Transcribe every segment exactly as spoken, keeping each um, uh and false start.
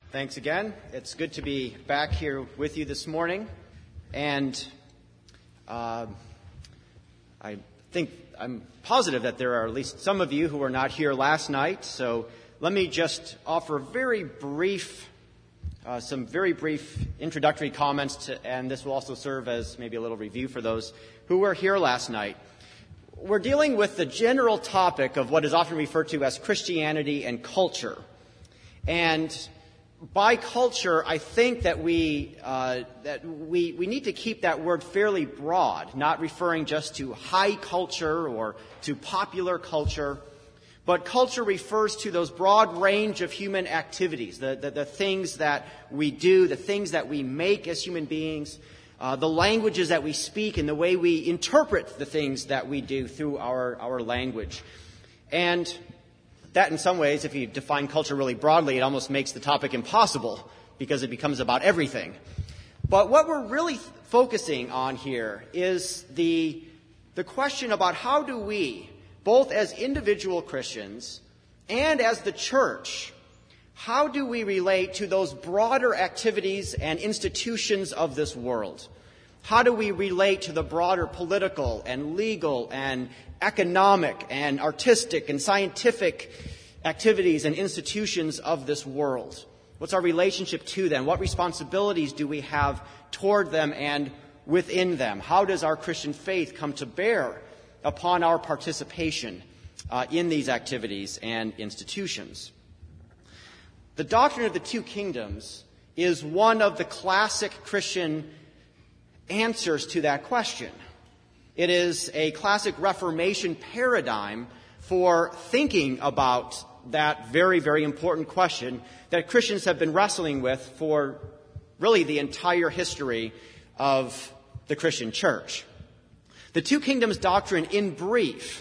Thanks again. It's good to be back here with you this morning. And uh, I think I'm positive that there are at least some of you who were not here last night. So let me just offer very brief, uh, some very brief introductory comments, to, and this will also serve as maybe a little review for those who were here last night. We're dealing with the general topic of what is often referred to as Christianity and culture. And by culture, I think that we uh, that we we need to keep that word fairly broad, not referring just to high culture or to popular culture, but culture refers to those broad range of human activities, the the, the things that we do, the things that we make as human beings, uh, the languages that we speak, and the way we interpret the things that we do through our our language, and that, in some ways, if you define culture really broadly, it almost makes the topic impossible because it becomes about everything. But what we're really focusing on here is the, the question about how do we, both as individual Christians and as the church, how do we relate to those broader activities and institutions of this world? How do we relate to the broader political and legal and economic and artistic and scientific activities and institutions of this world? What's our relationship to them? What responsibilities do we have toward them and within them? How does our Christian faith come to bear upon our participation uh, in these activities and institutions? The doctrine of the two kingdoms is one of the classic Christian answers to that question. It is a classic Reformation paradigm for thinking about that very, very important question that Christians have been wrestling with for really the entire history of the Christian church. The two kingdoms doctrine, in brief,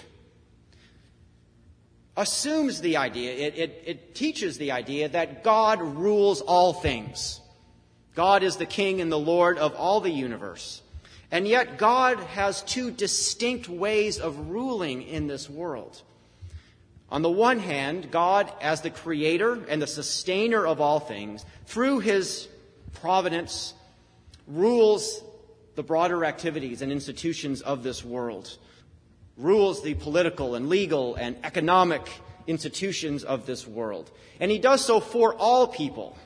assumes the idea, it, it, it teaches the idea that God rules all things. God is the King and the Lord of all the universe. And yet God has two distinct ways of ruling in this world. On the one hand, God, as the creator and the sustainer of all things, through his providence, rules the broader activities and institutions of this world, rules the political and legal and economic institutions of this world. And he does so for all people.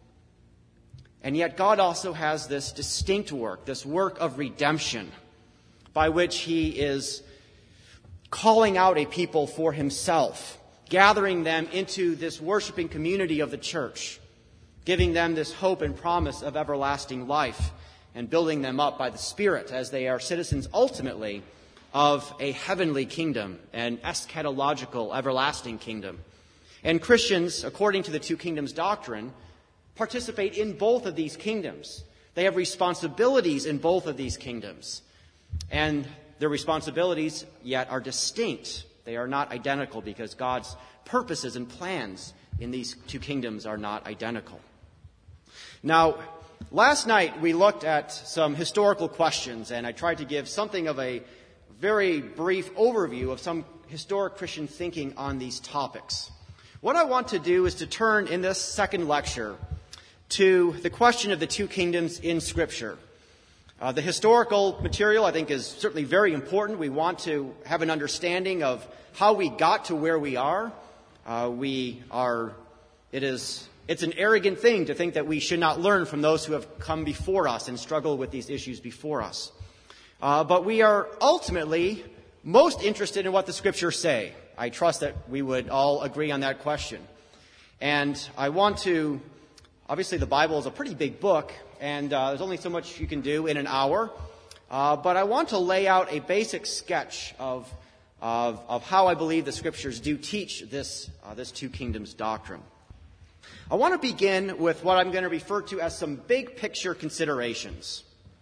And yet God also has this distinct work, this work of redemption, by which he is calling out a people for himself, gathering them into this worshiping community of the church, giving them this hope and promise of everlasting life, and building them up by the Spirit as they are citizens ultimately of a heavenly kingdom, an eschatological, everlasting kingdom. And Christians, according to the two kingdoms doctrine, participate in both of these kingdoms. They have responsibilities in both of these kingdoms. And their responsibilities yet are distinct. They are not identical because God's purposes and plans in these two kingdoms are not identical. Now, last night we looked at some historical questions, and I tried to give something of a very brief overview of some historic Christian thinking on these topics. What I want to do is to turn in this second lecture to the question of the two kingdoms in Scripture. Uh, the historical material, I think, is certainly very important. We want to have an understanding of how we got to where we are. Uh, we are, it is, it's an arrogant thing to think that we should not learn from those who have come before us and struggled with these issues before us. Uh, but we are ultimately most interested in what the Scriptures say. I trust that we would all agree on that question. And I want to, obviously the Bible is a pretty big book, and uh, there's only so much you can do in an hour. Uh, but I want to lay out a basic sketch of, of, of how I believe the Scriptures do teach this, uh, this two kingdoms doctrine. I want to begin with what I'm going to refer to as some big picture considerations.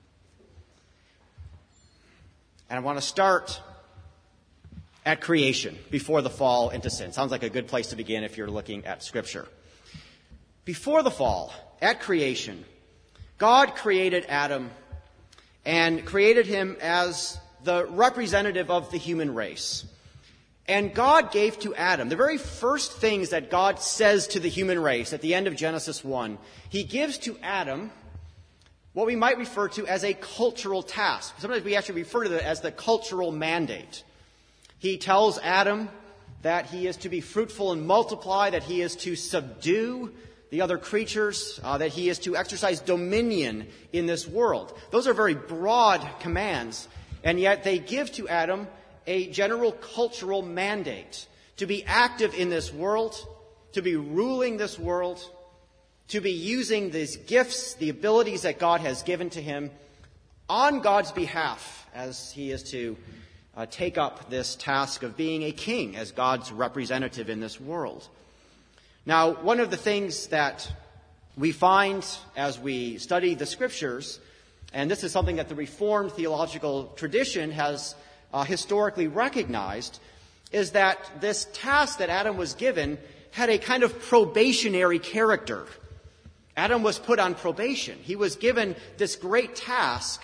And I want to start at creation, before the fall into sin. Sounds like a good place to begin if you're looking at Scripture. Before the fall, at creation, God created Adam and created him as the representative of the human race. And God gave to Adam, the very first things that God says to the human race at the end of Genesis one, he gives to Adam what we might refer to as a cultural task. Sometimes we actually refer to it as the cultural mandate. He tells Adam that he is to be fruitful and multiply, that he is to subdue the other creatures, uh, that he is to exercise dominion in this world. Those are very broad commands, and yet they give to Adam a general cultural mandate to be active in this world, to be ruling this world, to be using these gifts, the abilities that God has given to him on God's behalf, as he is to uh, take up this task of being a king as God's representative in this world. Now, one of the things that we find as we study the Scriptures, and this is something that the Reformed theological tradition has uh, historically recognized, is that this task that Adam was given had a kind of probationary character. Adam was put on probation. He was given this great task,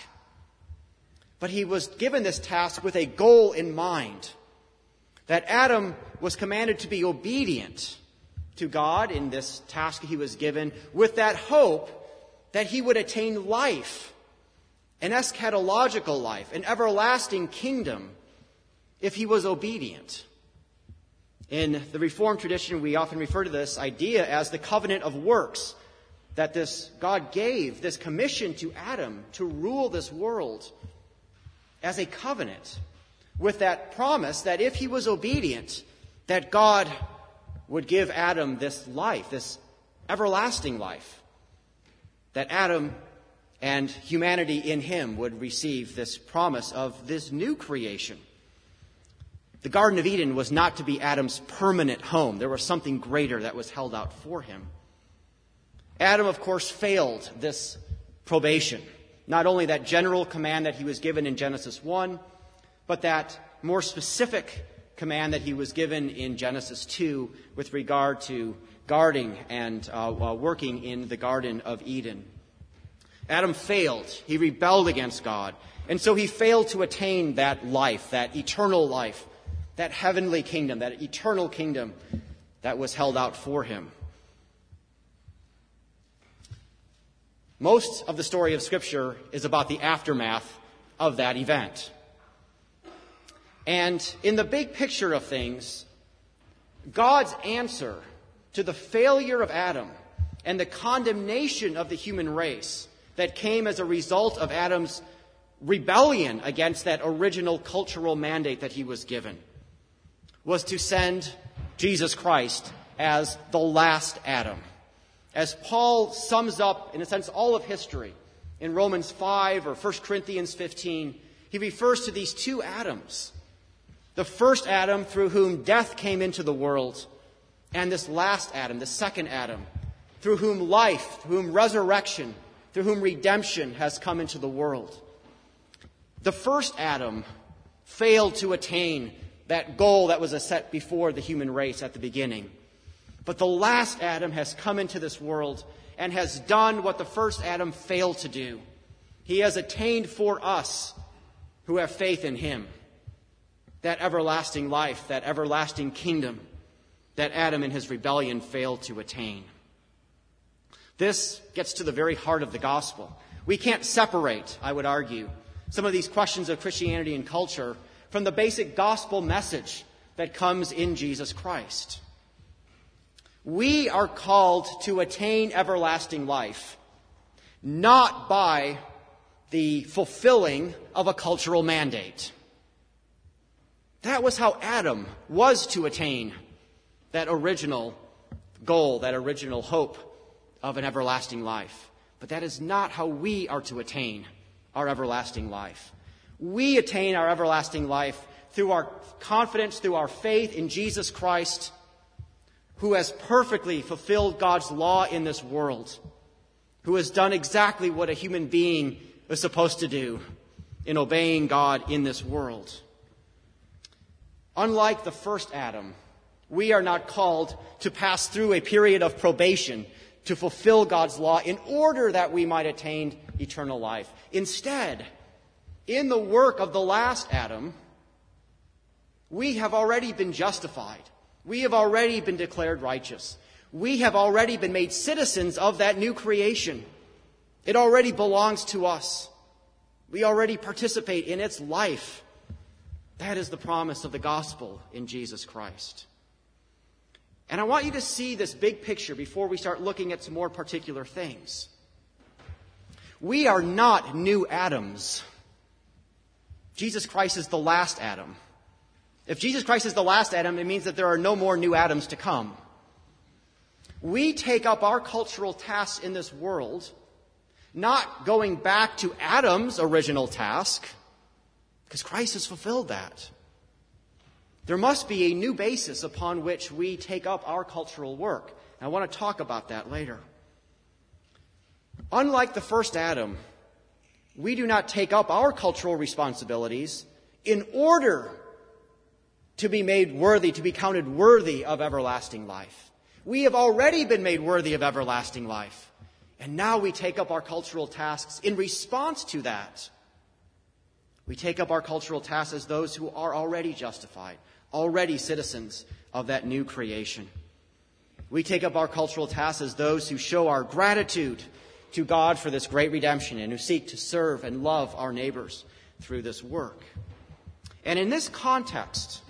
but he was given this task with a goal in mind, that Adam was commanded to be obedient to God in this task he was given, with that hope that he would attain life, an eschatological life, an everlasting kingdom, if he was obedient. In the Reformed tradition, we often refer to this idea as the covenant of works, that this God gave this commission to Adam to rule this world as a covenant, with that promise that if he was obedient, that God would give Adam this life, this everlasting life, that Adam and humanity in him would receive this promise of this new creation. The Garden of Eden was not to be Adam's permanent home. There was something greater that was held out for him. Adam, of course, failed this probation. Not only that general command that he was given in Genesis one, but that more specific command that he was given in Genesis two with regard to guarding and uh, uh, working in the Garden of Eden. Adam failed. He rebelled against God. And so he failed to attain that life, that eternal life, that heavenly kingdom, that eternal kingdom that was held out for him. Most of the story of Scripture is about the aftermath of that event. And in the big picture of things, God's answer to the failure of Adam and the condemnation of the human race that came as a result of Adam's rebellion against that original cultural mandate that he was given was to send Jesus Christ as the last Adam. As Paul sums up, in a sense, all of history in Romans five or First Corinthians fifteen, he refers to these two Adams. The first Adam through whom death came into the world, and this last Adam, the second Adam, through whom life, through whom resurrection, through whom redemption has come into the world. The first Adam failed to attain that goal that was set before the human race at the beginning. But the last Adam has come into this world and has done what the first Adam failed to do. He has attained for us who have faith in him that everlasting life, that everlasting kingdom that Adam in his rebellion failed to attain. This gets to the very heart of the gospel. We can't separate, I would argue, some of these questions of Christianity and culture from the basic gospel message that comes in Jesus Christ. We are called to attain everlasting life, not by the fulfilling of a cultural mandate. That was how Adam was to attain that original goal, that original hope of an everlasting life. But that is not how we are to attain our everlasting life. We attain our everlasting life through our confidence, through our faith in Jesus Christ, who has perfectly fulfilled God's law in this world, who has done exactly what a human being is supposed to do in obeying God in this world. Unlike the first Adam, we are not called to pass through a period of probation to fulfill God's law in order that we might attain eternal life. Instead, in the work of the last Adam, We have already been justified. We have already been declared righteous. We have already been made citizens of that new creation. It already belongs to us. We already participate in its life. That is the promise of the gospel in Jesus Christ. And I want you to see this big picture before we start looking at some more particular things. We are not new Adams. Jesus Christ is the last Adam. If Jesus Christ is the last Adam, it means that there are no more new Adams to come. We take up our cultural tasks in this world, not going back to Adam's original task, because Christ has fulfilled that. There must be a new basis upon which we take up our cultural work. And I want to talk about that later. Unlike the first Adam, we do not take up our cultural responsibilities in order to be made worthy, to be counted worthy of everlasting life. We have already been made worthy of everlasting life. And now we take up our cultural tasks in response to that. We take up our cultural tasks as those who are already justified, already citizens of that new creation. We take up our cultural tasks as those who show our gratitude to God for this great redemption and who seek to serve and love our neighbors through this work. And in this context,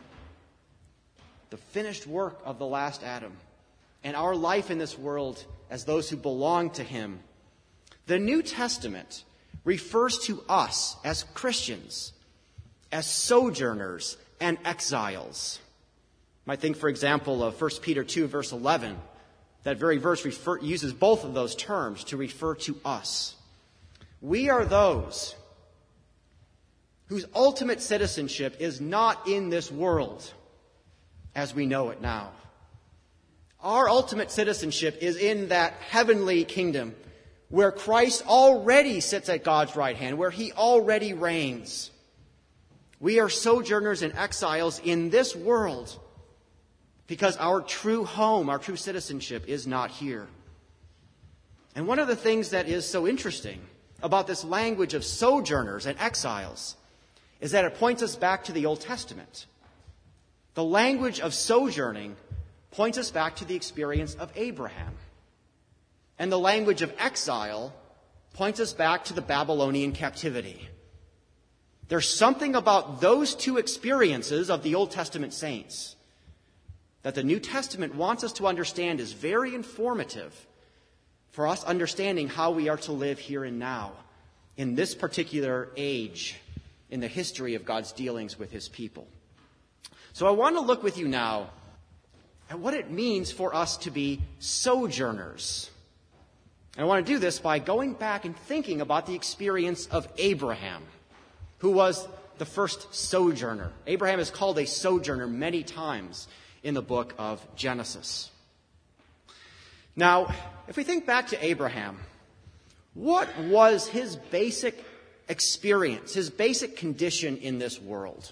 the finished work of the last Adam and our life in this world as those who belong to him, the New Testament refers to us as Christians, as sojourners and exiles. You might think, for example, of First Peter two, verse eleven. That very verse refer, uses both of those terms to refer to us. We are those whose ultimate citizenship is not in this world as we know it now. Our ultimate citizenship is in that heavenly kingdom where Christ already sits at God's right hand, where he already reigns. We are sojourners and exiles in this world because our true home, our true citizenship is not here. And one of the things that is so interesting about this language of sojourners and exiles is that it points us back to the Old Testament. The language of sojourning points us back to the experience of Abraham. And the language of exile points us back to the Babylonian captivity. There's something about those two experiences of the Old Testament saints that the New Testament wants us to understand is very informative for us understanding how we are to live here and now in this particular age in the history of God's dealings with his people. So I want to look with you now at what it means for us to be sojourners. And I want to do this by going back and thinking about the experience of Abraham, who was the first sojourner. Abraham is called a sojourner many times in the book of Genesis. Now, if we think back to Abraham, what was his basic experience, his basic condition in this world?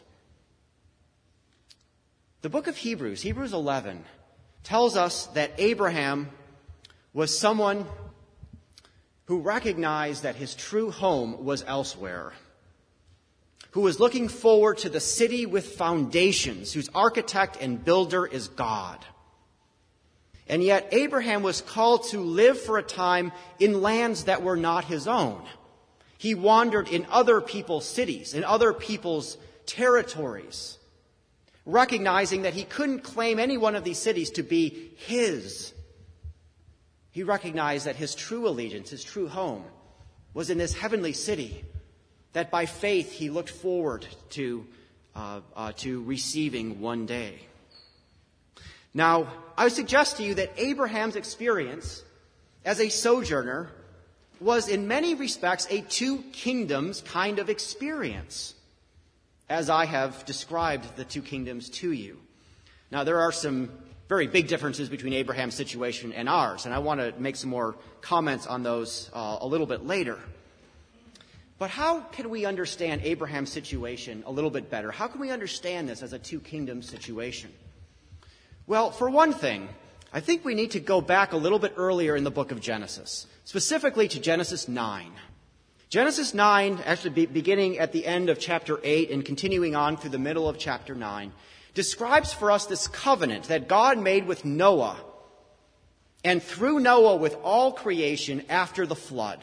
The book of Hebrews, Hebrews eleven, tells us that Abraham was someone who recognized that his true home was elsewhere, who was looking forward to the city with foundations, whose architect and builder is God. And yet Abraham was called to live for a time in lands that were not his own. He wandered in other people's cities, in other people's territories, recognizing that he couldn't claim any one of these cities to be his. He recognized that his true allegiance, his true home, was in this heavenly city, that by faith he looked forward to, uh, uh, to receiving one day. Now, I would suggest to you that Abraham's experience as a sojourner was in many respects a two kingdoms kind of experience, as I have described the two kingdoms to you. Now, there are some very big differences between Abraham's situation and ours, and I want to make some more comments on those uh, a little bit later. But how can we understand Abraham's situation a little bit better? How can we understand this as a two-kingdom situation? Well, for one thing, I think we need to go back a little bit earlier in the book of Genesis, specifically to Genesis nine. Genesis nine, actually be, beginning at the end of chapter eight and continuing on through the middle of chapter nine, describes for us this covenant that God made with Noah and through Noah with all creation after the flood.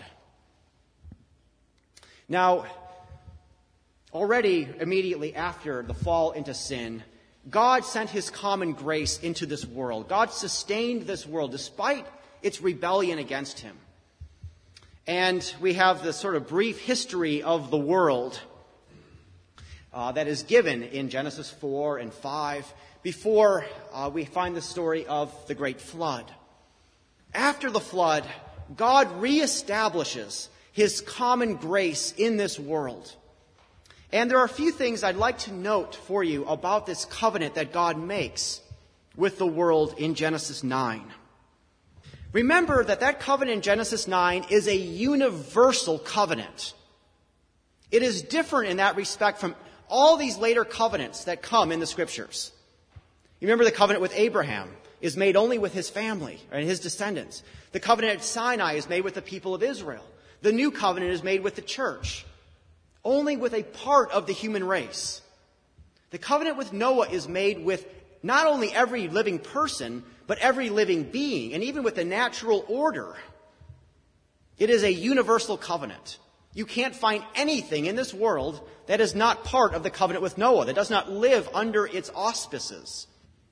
Now, already immediately after the fall into sin, God sent his common grace into this world. God sustained this world despite its rebellion against him. And we have this sort of brief history of the world uh, that is given in Genesis four and five before uh, we find the story of the great flood. After the flood, God reestablishes his common grace in this world. And there are a few things I'd like to note for you about this covenant that God makes with the world in Genesis nine. Remember that that covenant in Genesis nine is a universal covenant. It is different in that respect from all these later covenants that come in the Scriptures. You remember the covenant with Abraham is made only with his family and his descendants. The covenant at Sinai is made with the people of Israel. The new covenant is made with the church, only with a part of the human race. The covenant with Noah is made with not only every living person, but every living being, and even with the natural order. It is a universal covenant. You can't find anything in this world that is not part of the covenant with Noah, that does not live under its auspices.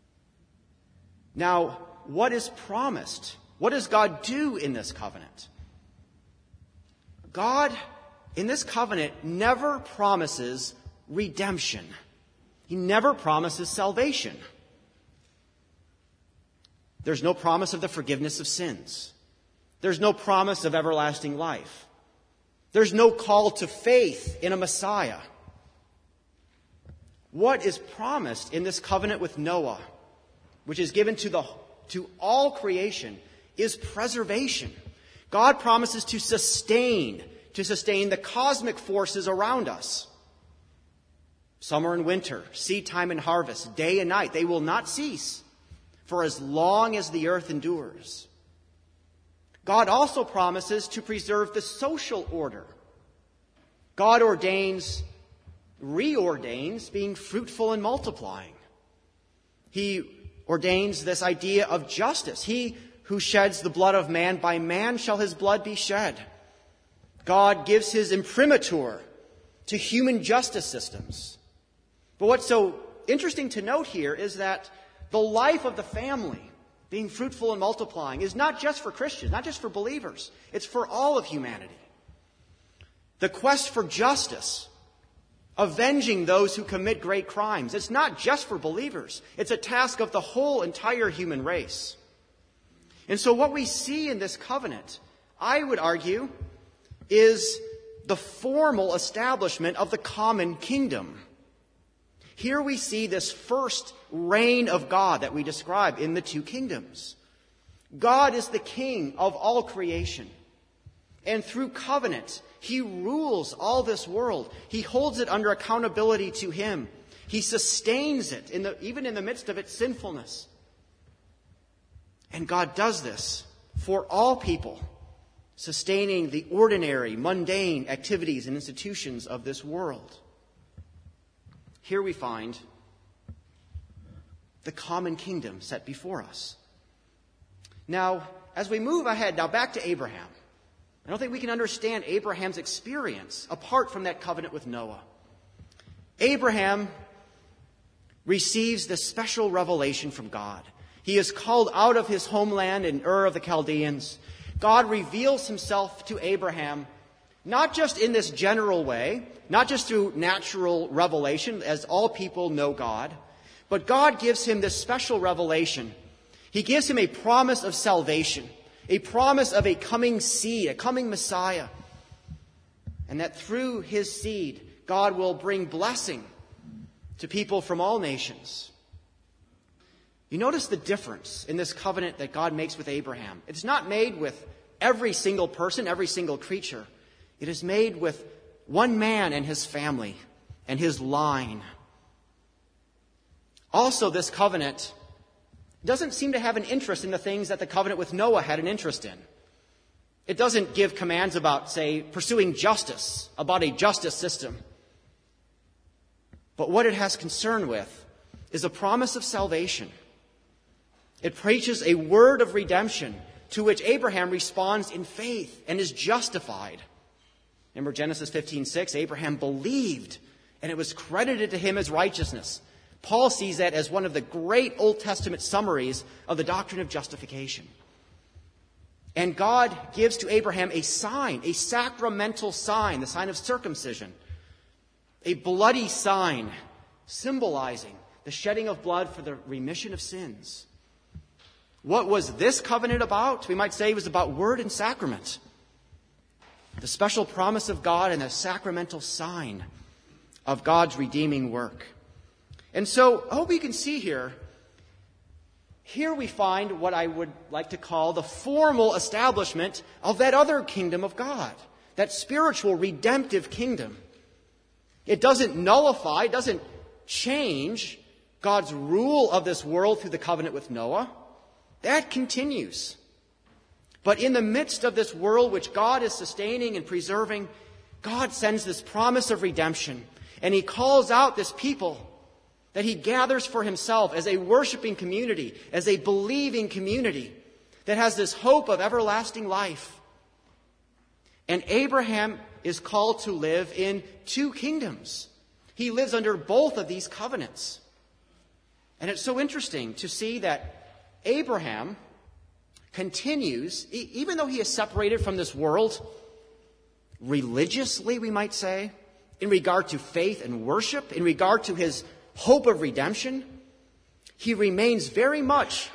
Now, what is promised? What does God do in this covenant? God, in this covenant, never promises redemption. He never promises salvation. There's no promise of the forgiveness of sins. There's no promise of everlasting life. There's no call to faith in a Messiah. What is promised in this covenant with Noah, which is given to the to all creation, is preservation. God promises to sustain, to sustain the cosmic forces around us. Summer and winter, seed time and harvest, day and night, they will not cease for as long as the earth endures. God also promises to preserve the social order. God ordains, reordains being fruitful and multiplying. He ordains this idea of justice. He who sheds the blood of man, by man shall his blood be shed. God gives his imprimatur to human justice systems. But what's so interesting to note here is that the life of the family, being fruitful and multiplying, is not just for Christians, not just for believers. It's for all of humanity. The quest for justice, avenging those who commit great crimes, it's not just for believers. It's a task of the whole entire human race. And so what we see in this covenant, I would argue, is the formal establishment of the common kingdom. Here we see this first reign of God that we describe in the two kingdoms. God is the king of all creation. And through covenant, he rules all this world. He holds it under accountability to him. He sustains it, in the, even in the midst of its sinfulness. And God does this for all people, sustaining the ordinary, mundane activities and institutions of this world. Here we find the common kingdom set before us. Now, as we move ahead, now back to Abraham. I don't think we can understand Abraham's experience apart from that covenant with Noah. Abraham receives this special revelation from God. He is called out of his homeland in Ur of the Chaldeans. God reveals himself to Abraham, not just in this general way, not just through natural revelation, as all people know God, but God gives him this special revelation. He gives him a promise of salvation, a promise of a coming seed, a coming Messiah, and that through his seed, God will bring blessing to people from all nations. You notice the difference in this covenant that God makes with Abraham. It's not made with every single person, every single creature. It is made with one man and his family and his line. Also, this covenant doesn't seem to have an interest in the things that the covenant with Noah had an interest in. It doesn't give commands about, say, pursuing justice, about a justice system. But what it has concern with is a promise of salvation. It preaches a word of redemption to which Abraham responds in faith and is justified. Remember Genesis fifteen six, Abraham believed and it was credited to him as righteousness. Paul sees that as one of the great Old Testament summaries of the doctrine of justification. And God gives to Abraham a sign, a sacramental sign, the sign of circumcision, a bloody sign symbolizing the shedding of blood for the remission of sins. What was this covenant about? We might say it was about word and sacrament. The special promise of God and the sacramental sign of God's redeeming work. And so, I hope you can see here, here we find what I would like to call the formal establishment of that other kingdom of God, that spiritual redemptive kingdom. It doesn't nullify, it doesn't change God's rule of this world through the covenant with Noah. That continues. But in the midst of this world which God is sustaining and preserving, God sends this promise of redemption. And he calls out this people that he gathers for himself as a worshiping community, as a believing community that has this hope of everlasting life. And Abraham is called to live in two kingdoms. He lives under both of these covenants. And it's so interesting to see that Abraham continues, even though he is separated from this world, religiously, we might say, in regard to faith and worship, in regard to his hope of redemption, he remains very much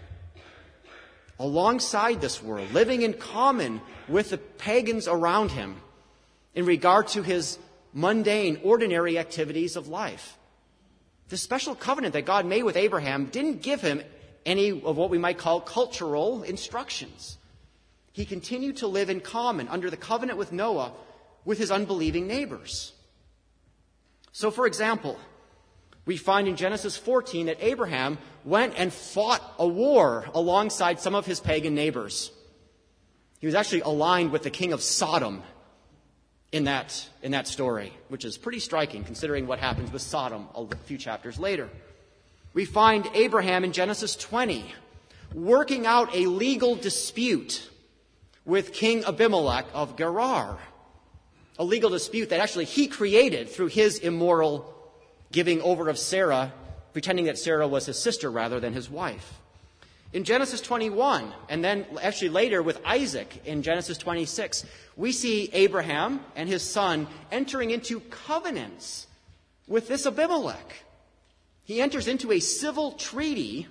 alongside this world, living in common with the pagans around him in regard to his mundane, ordinary activities of life. The special covenant that God made with Abraham didn't give him any of what we might call cultural instructions. He continued to live in common under the covenant with Noah with his unbelieving neighbors. So, for example, we find in Genesis fourteen that Abraham went and fought a war alongside some of his pagan neighbors. He was actually aligned with the king of Sodom in that, in that story, which is pretty striking considering what happens with Sodom a few chapters later. We find Abraham in Genesis twenty working out a legal dispute with King Abimelech of Gerar, a legal dispute that actually he created through his immoral giving over of Sarah, pretending that Sarah was his sister rather than his wife. In Genesis twenty-one, and then actually later with Isaac in Genesis twenty-six, we see Abraham and his son entering into covenants with this Abimelech. He enters into a civil treaty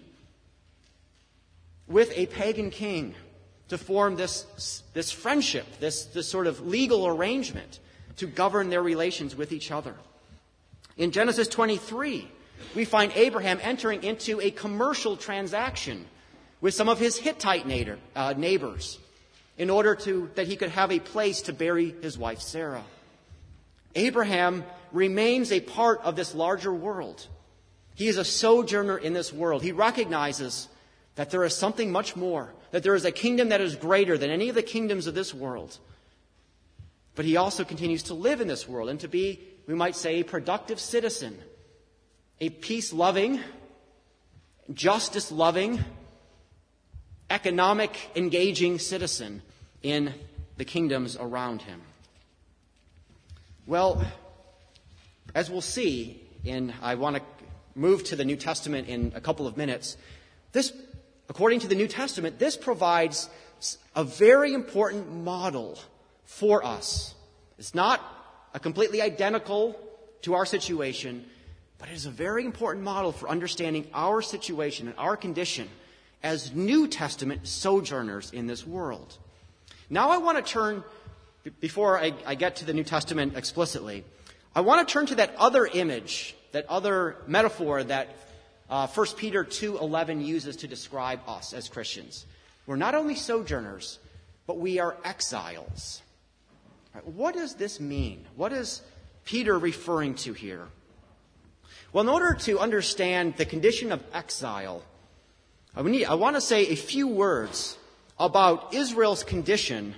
with a pagan king to form this, this friendship, this, this sort of legal arrangement to govern their relations with each other. In Genesis twenty-three, we find Abraham entering into a commercial transaction with some of his Hittite neighbor, uh, neighbors in order to, that he could have a place to bury his wife Sarah. Abraham remains a part of this larger world. He is a sojourner in this world. He recognizes that there is something much more, that there is a kingdom that is greater than any of the kingdoms of this world. But he also continues to live in this world and to be, we might say, a productive citizen, a peace-loving, justice-loving, economic, engaging citizen in the kingdoms around him. Well, as we'll see, and I want to move to the New Testament in a couple of minutes, this, according to the New Testament, this provides a very important model for us. It's not a completely identical to our situation, but it is a very important model for understanding our situation and our condition as New Testament sojourners in this world. Now I want to turn, before I, I get to the New Testament explicitly, I want to turn to that other image, that other metaphor that uh, First Peter two eleven uses to describe us as Christians. We're not only sojourners, but we are exiles. Right, what does this mean? What is Peter referring to here? Well, in order to understand the condition of exile, I, need, I want to say a few words about Israel's condition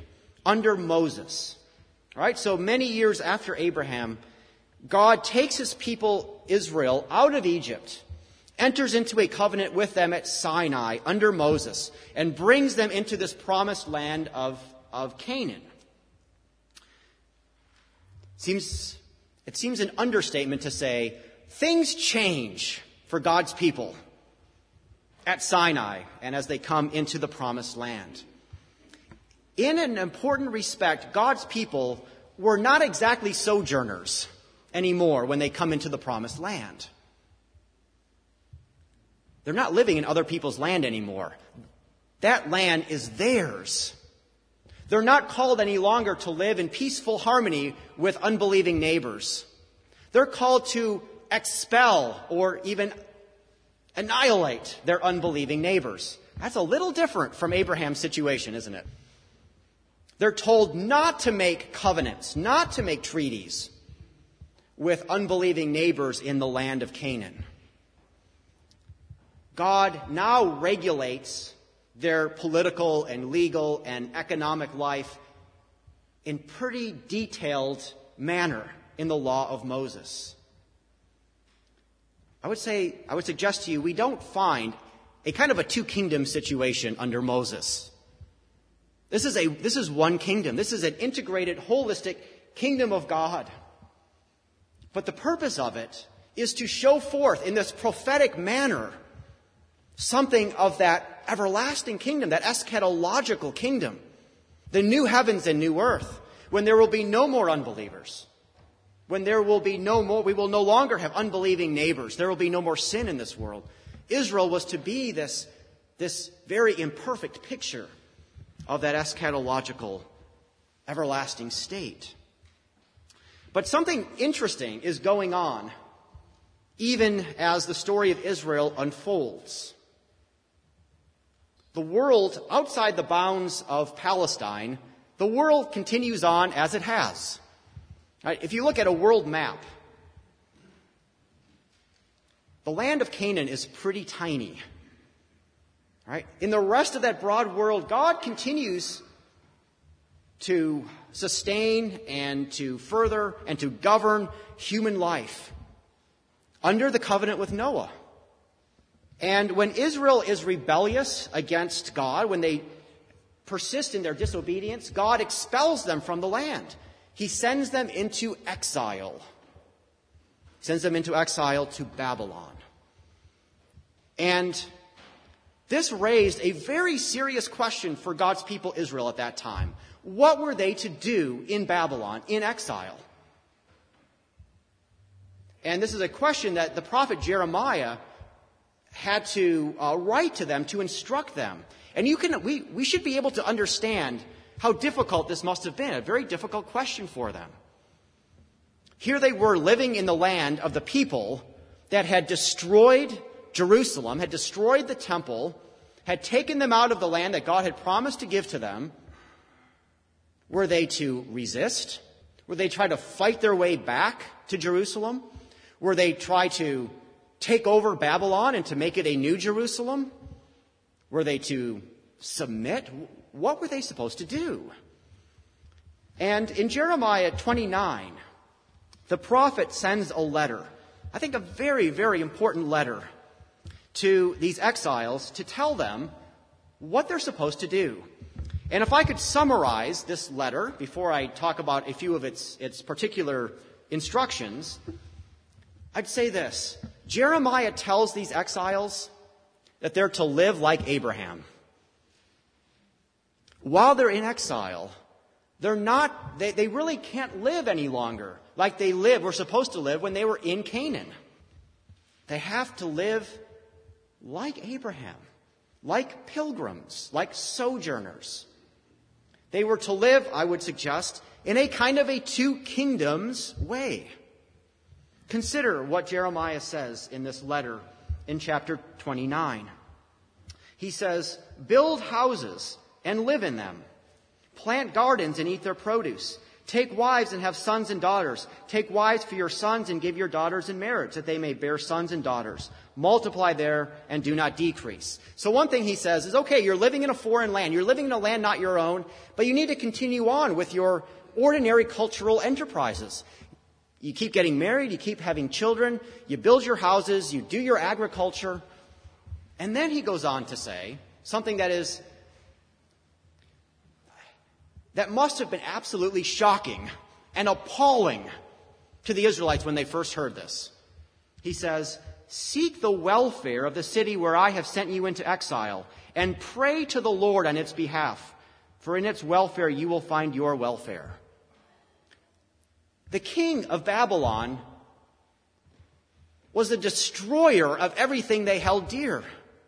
under Moses. All right, so many years after Abraham, God takes his people Israel out of Egypt, enters into a covenant with them at Sinai under Moses, and brings them into this promised land of, of Canaan. Seems, it seems an understatement to say things change for God's people at Sinai and as they come into the promised land. In an important respect, God's people were not exactly sojourners anymore when they come into the promised land. They're not living in other people's land anymore. That land is theirs. They're not called any longer to live in peaceful harmony with unbelieving neighbors. They're called to expel or even annihilate their unbelieving neighbors. That's a little different from Abraham's situation, isn't it? They're told not to make covenants, not to make treaties with unbelieving neighbors in the land of Canaan. God now regulates their political and legal and economic life in pretty detailed manner in the law of Moses. I would say, I would suggest to you, we don't find a kind of a two-kingdom situation under Moses. This is a, this is one kingdom. This is an integrated, holistic kingdom of God. But the purpose of it is to show forth in this prophetic manner something of that everlasting kingdom, that eschatological kingdom, the new heavens and new earth, when there will be no more unbelievers, when there will be no more, we will no longer have unbelieving neighbors, there will be no more sin in this world. Israel was to be this, this very imperfect picture of that eschatological, everlasting state. But something interesting is going on even as the story of Israel unfolds. The world, outside the bounds of Palestine, the world continues on as it has. Right? If you look at a world map, the land of Canaan is pretty tiny. Right? In the rest of that broad world, God continues to sustain and to further and to govern human life under the covenant with Noah. And when Israel is rebellious against God, when they persist in their disobedience, God expels them from the land. He sends them into exile. He sends them into exile to Babylon. And this raised a very serious question for God's people Israel at that time. What were they to do in Babylon, in exile? And this is a question that the prophet Jeremiah had to uh, write to them to instruct them. And you can, we, we should be able to understand how difficult this must have been, a very difficult question for them. Here they were living in the land of the people that had destroyed Jerusalem, had destroyed the temple, had taken them out of the land that God had promised to give to them. Were they to resist? Were they try to fight their way back to Jerusalem? Were they try to take over Babylon and to make it a new Jerusalem? Were they to submit? What were they supposed to do? And in Jeremiah twenty-nine, the prophet sends a letter, I think a very, very important letter, to these exiles to tell them what they're supposed to do. And if I could summarize this letter before I talk about a few of its, its particular instructions, I'd say this. Jeremiah tells these exiles that they're to live like Abraham. While they're in exile, they're not, they, they really can't live any longer like they lived, were supposed to live when they were in Canaan. They have to live like Abraham, like pilgrims, like sojourners. They were to live, I would suggest, in a kind of a two kingdoms way. Consider what Jeremiah says in this letter in chapter twenty-nine. He says, "Build houses and live in them. Plant gardens and eat their produce. Take wives and have sons and daughters. Take wives for your sons and give your daughters in marriage, that they may bear sons and daughters. multiply there and do not decrease. So one thing he says is, okay, you're living in a foreign land. You're living in a land not your own, but you need to continue on with your ordinary cultural enterprises. You keep getting married, you keep having children, you build your houses, you do your agriculture. And then he goes on to say something that is that must have been absolutely shocking and appalling to the Israelites when they first heard this. He says, seek the welfare of the city where I have sent you into exile, and pray to the Lord on its behalf, for in its welfare you will find your welfare. The king of Babylon was the destroyer of everything they held dear.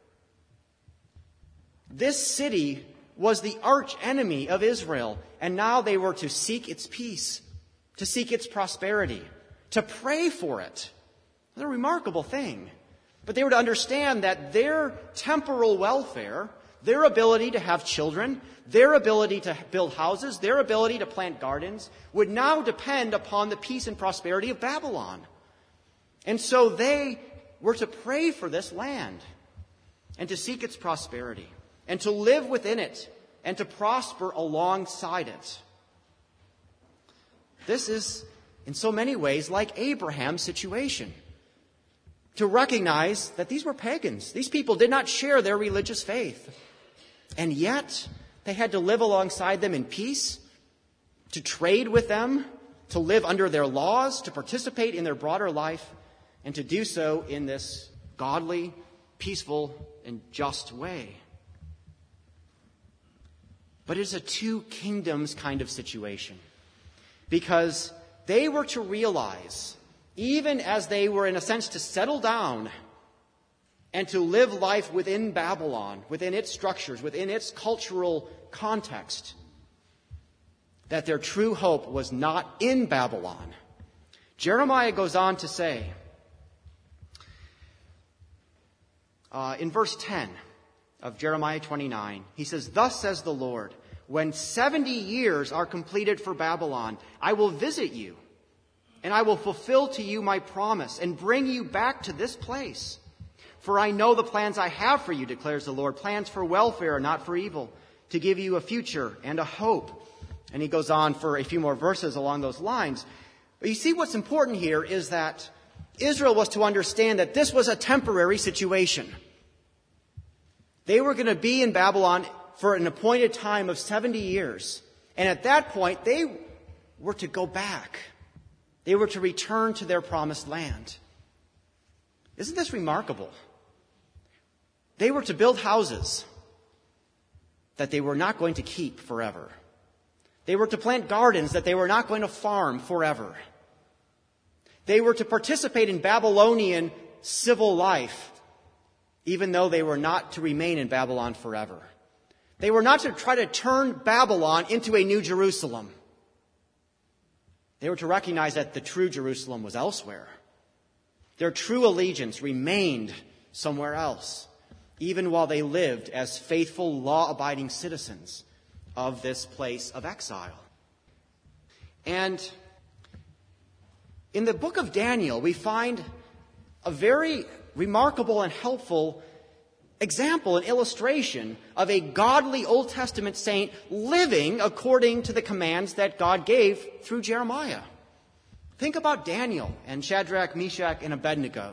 This city was the arch enemy of Israel, and now they were to seek its peace, to seek its prosperity, to pray for it. It's a remarkable thing. But they were to understand that their temporal welfare, their ability to have children, their ability to build houses, their ability to plant gardens, would now depend upon the peace and prosperity of Babylon. And so they were to pray for this land and to seek its prosperity, and to live within it, and to prosper alongside it. This is, in so many ways, like Abraham's situation. To recognize that these were pagans. These people did not share their religious faith. And yet, they had to live alongside them in peace, to trade with them, to live under their laws, to participate in their broader life, and to do so in this godly, peaceful, and just way. But it's a two kingdoms kind of situation, because they were to realize, even as they were in a sense to settle down and to live life within Babylon, within its structures, within its cultural context, that their true hope was not in Babylon. Jeremiah goes on to say, uh, in verse ten, of Jeremiah twenty-nine, he says, thus says the Lord, when seventy years are completed for Babylon, I will visit you, and I will fulfill to you my promise, and bring you back to this place. For I know the plans I have for you, declares the Lord, plans for welfare, not for evil, to give you a future and a hope. And he goes on for a few more verses along those lines. But you see, what's important here is that Israel was to understand that this was a temporary situation. They were going to be in Babylon for an appointed time of seventy years. And at that point, they were to go back. They were to return to their promised land. Isn't this remarkable? They were to build houses that they were not going to keep forever. They were to plant gardens that they were not going to farm forever. They were to participate in Babylonian civil life, even though they were not to remain in Babylon forever. They were not to try to turn Babylon into a new Jerusalem. They were to recognize that the true Jerusalem was elsewhere. Their true allegiance remained somewhere else, even while they lived as faithful, law-abiding citizens of this place of exile. And in the book of Daniel, we find a very remarkable and helpful example and illustration of a godly Old Testament saint living according to the commands that God gave through Jeremiah. Think about Daniel and Shadrach, Meshach, and Abednego.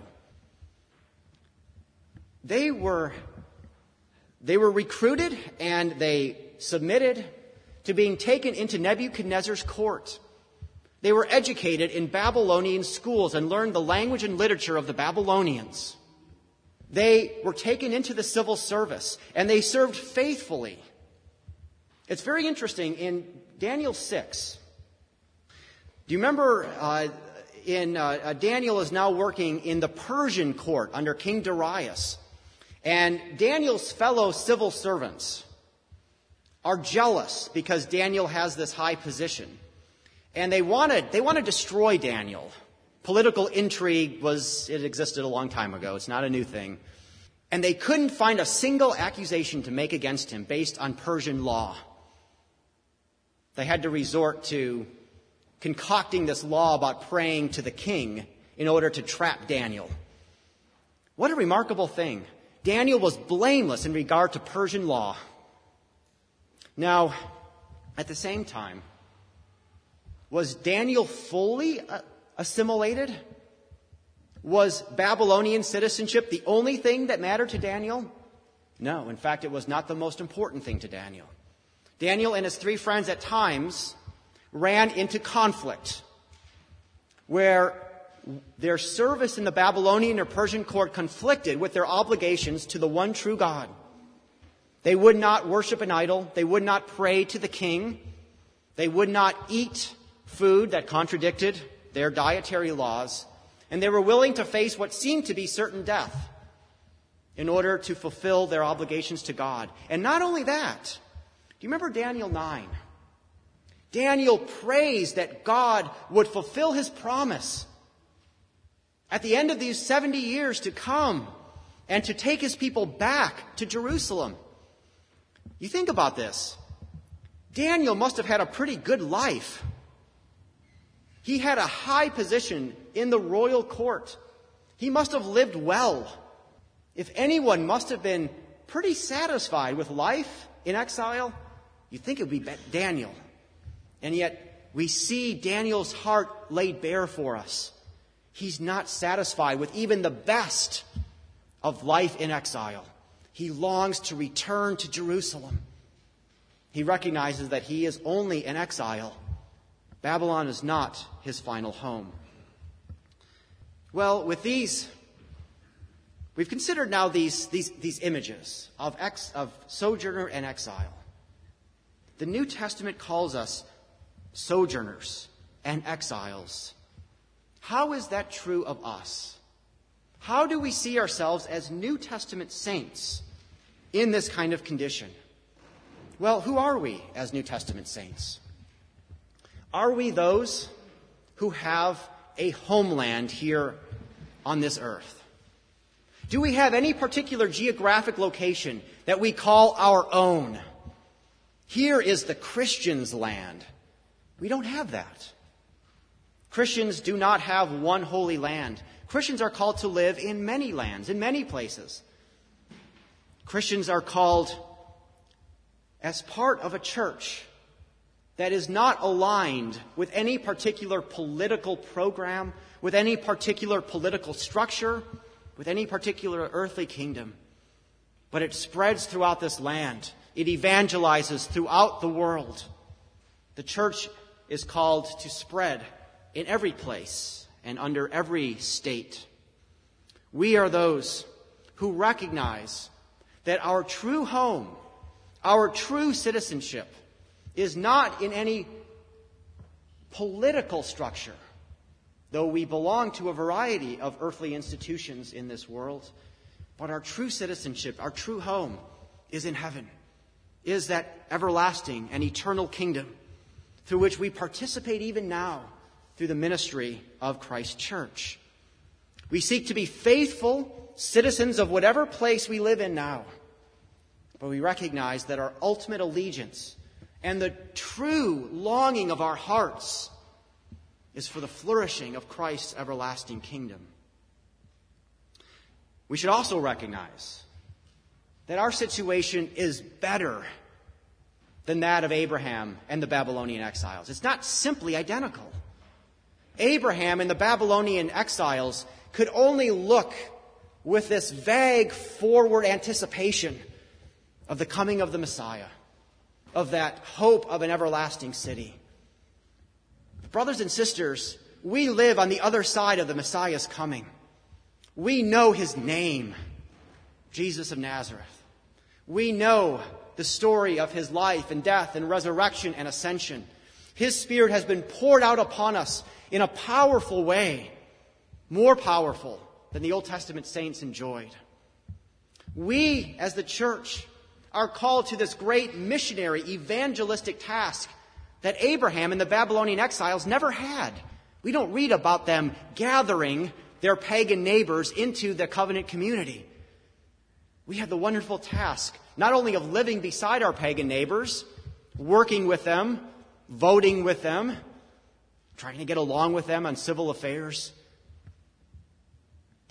They were, they were recruited and they submitted to being taken into Nebuchadnezzar's court. They were educated in Babylonian schools and learned the language and literature of the Babylonians. They were taken into the civil service, and they served faithfully. It's very interesting. In Daniel six, do you remember uh, in uh, Daniel is now working in the Persian court under King Darius. And Daniel's fellow civil servants are jealous because Daniel has this high position. And they wanted, they want to destroy Daniel. Political intrigue was, it existed a long time ago. It's not a new thing. And they couldn't find a single accusation to make against him based on Persian law. They had to resort to concocting this law about praying to the king in order to trap Daniel. What a remarkable thing. Daniel was blameless in regard to Persian law. Now, at the same time, was Daniel fully assimilated? Was Babylonian citizenship the only thing that mattered to Daniel? No, in fact, it was not the most important thing to Daniel. Daniel and his three friends at times ran into conflict where their service in the Babylonian or Persian court conflicted with their obligations to the one true God. They would not worship an idol. They would not pray to the king. They would not eat food that contradicted their dietary laws. And they were willing to face what seemed to be certain death in order to fulfill their obligations to God. And not only that, do you remember Daniel nine? Daniel prays that God would fulfill his promise at the end of these seventy years to come and to take his people back to Jerusalem. You think about this. Daniel must have had a pretty good life. He had a high position in the royal court. He must have lived well. If anyone must have been pretty satisfied with life in exile, you'd think it would be Daniel. And yet we see Daniel's heart laid bare for us. He's not satisfied with even the best of life in exile. He longs to return to Jerusalem. He recognizes that he is only in exile. Babylon is not his final home. Well, with these, we've considered now these, these, these images of, ex, of sojourner and exile. The New Testament calls us sojourners and exiles. How is that true of us? How do we see ourselves as New Testament saints in this kind of condition? Well, who are we as New Testament saints? Are we those who have a homeland here on this earth? Do we have any particular geographic location that we call our own? Here is the Christian's land. We don't have that. Christians do not have one holy land. Christians are called to live in many lands, in many places. Christians are called as part of a church that is not aligned with any particular political program, with any particular political structure, with any particular earthly kingdom. But it spreads throughout this land. It evangelizes throughout the world. The church is called to spread in every place and under every state. We are those who recognize that our true home, our true citizenship, is not in any political structure, though we belong to a variety of earthly institutions in this world. But our true citizenship, our true home, is in heaven, is that everlasting and eternal kingdom through which we participate even now through the ministry of Christ's church. We seek to be faithful citizens of whatever place we live in now, but we recognize that our ultimate allegiance and the true longing of our hearts is for the flourishing of Christ's everlasting kingdom. We should also recognize that our situation is better than that of Abraham and the Babylonian exiles. It's not simply identical. Abraham and the Babylonian exiles could only look with this vague forward anticipation of the coming of the Messiah, of that hope of an everlasting city. Brothers and sisters, we live on the other side of the Messiah's coming. We know his name, Jesus of Nazareth. We know the story of his life and death and resurrection and ascension. His Spirit has been poured out upon us in a powerful way, more powerful than the Old Testament saints enjoyed. We, as the church, are called to this great missionary evangelistic task that Abraham and the Babylonian exiles never had. We don't read about them gathering their pagan neighbors into the covenant community. We have the wonderful task not only of living beside our pagan neighbors, working with them, voting with them, trying to get along with them on civil affairs,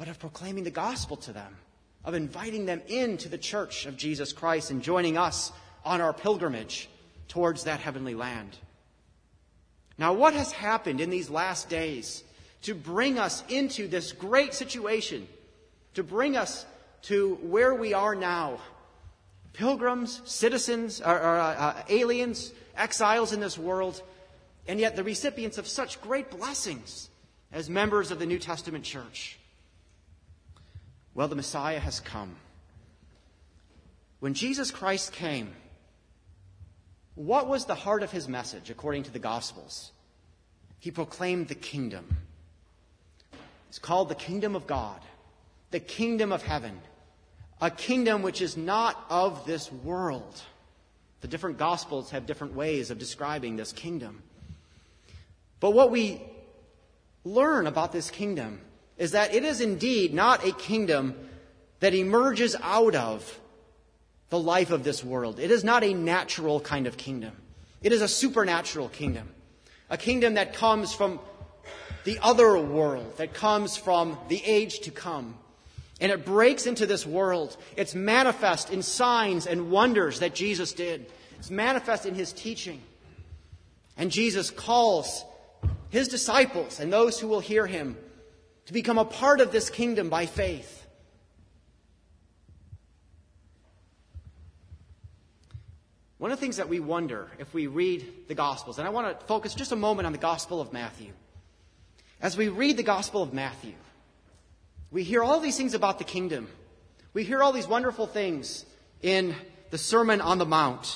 but of proclaiming the gospel to them, of inviting them into the church of Jesus Christ and joining us on our pilgrimage towards that heavenly land. Now, what has happened in these last days to bring us into this great situation, to bring us to where we are now? Pilgrims, citizens, or, or uh, aliens, exiles in this world, and yet the recipients of such great blessings as members of the New Testament church. Well, the Messiah has come. When Jesus Christ came, what was the heart of his message according to the Gospels? He proclaimed the kingdom. It's called the kingdom of God, the kingdom of heaven, a kingdom which is not of this world. The different Gospels have different ways of describing this kingdom. But what we learn about this kingdom is that it is indeed not a kingdom that emerges out of the life of this world. It is not a natural kind of kingdom. It is a supernatural kingdom, a kingdom that comes from the other world, that comes from the age to come. And it breaks into this world. It's manifest in signs and wonders that Jesus did. It's manifest in his teaching. And Jesus calls his disciples and those who will hear him to become a part of this kingdom by faith. One of the things that we wonder if we read the Gospels, and I want to focus just a moment on the Gospel of Matthew. As we read the Gospel of Matthew, we hear all these things about the kingdom. We hear all these wonderful things in the Sermon on the Mount.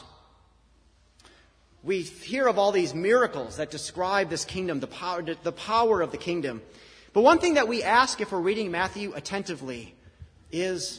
We hear of all these miracles that describe this kingdom, the power, the power of the kingdom. But one thing that we ask if we're reading Matthew attentively is,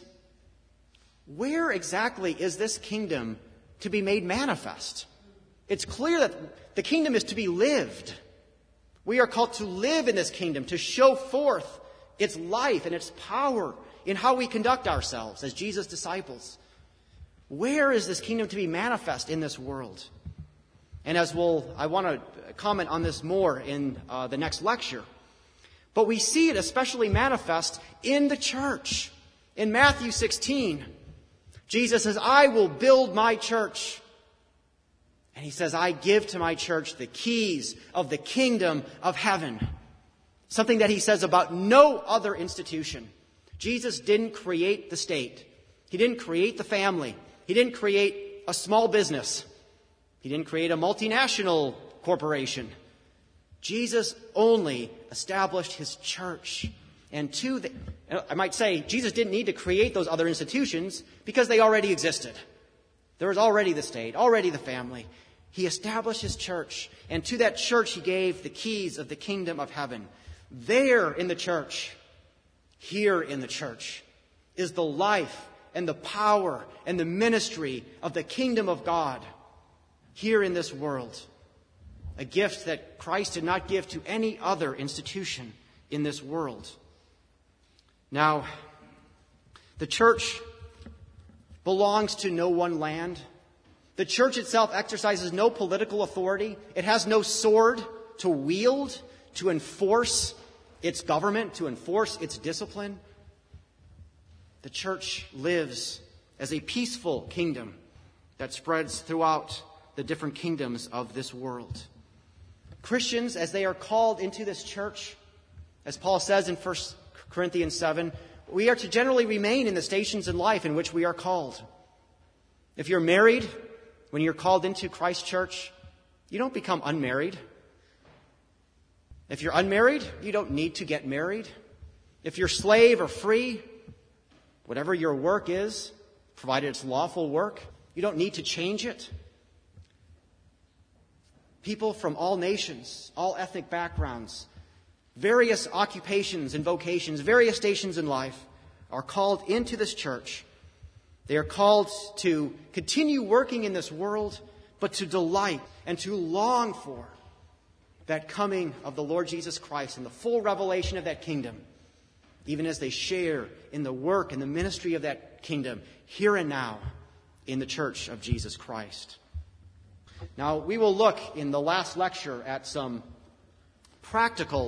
where exactly is this kingdom to be made manifest? It's clear that the kingdom is to be lived. We are called to live in this kingdom, to show forth its life and its power in how we conduct ourselves as Jesus' disciples. Where is this kingdom to be manifest in this world? And as we'll, I want to comment on this more in uh, the next lecture. But we see it especially manifest in the church. In Matthew sixteen, Jesus says, I will build my church. And he says, I give to my church the keys of the kingdom of heaven. Something that he says about no other institution. Jesus didn't create the state. He didn't create the family. He didn't create a small business. He didn't create a multinational corporation. Jesus only established his church. And to the, I might say, Jesus didn't need to create those other institutions because they already existed. There was already the state, already the family. He established his church. And to that church he gave the keys of the kingdom of heaven. There in the church, here in the church, is the life and the power and the ministry of the kingdom of God here in this world. A gift that Christ did not give to any other institution in this world. Now, the church belongs to no one land. The church itself exercises no political authority. It has no sword to wield to enforce its government, to enforce its discipline. The church lives as a peaceful kingdom that spreads throughout the different kingdoms of this world. Christians, as they are called into this church, as Paul says in First Corinthians seven, we are to generally remain in the stations in life in which we are called. If you're married, when you're called into Christ's church, you don't become unmarried. If you're unmarried, you don't need to get married. If you're slave or free, whatever your work is, provided it's lawful work, you don't need to change it. People from all nations, all ethnic backgrounds, various occupations and vocations, various stations in life are called into this church. They are called to continue working in this world, but to delight and to long for that coming of the Lord Jesus Christ and the full revelation of that kingdom, even as they share in the work and the ministry of that kingdom here and now in the church of Jesus Christ. Now, we will look in the last lecture at some practical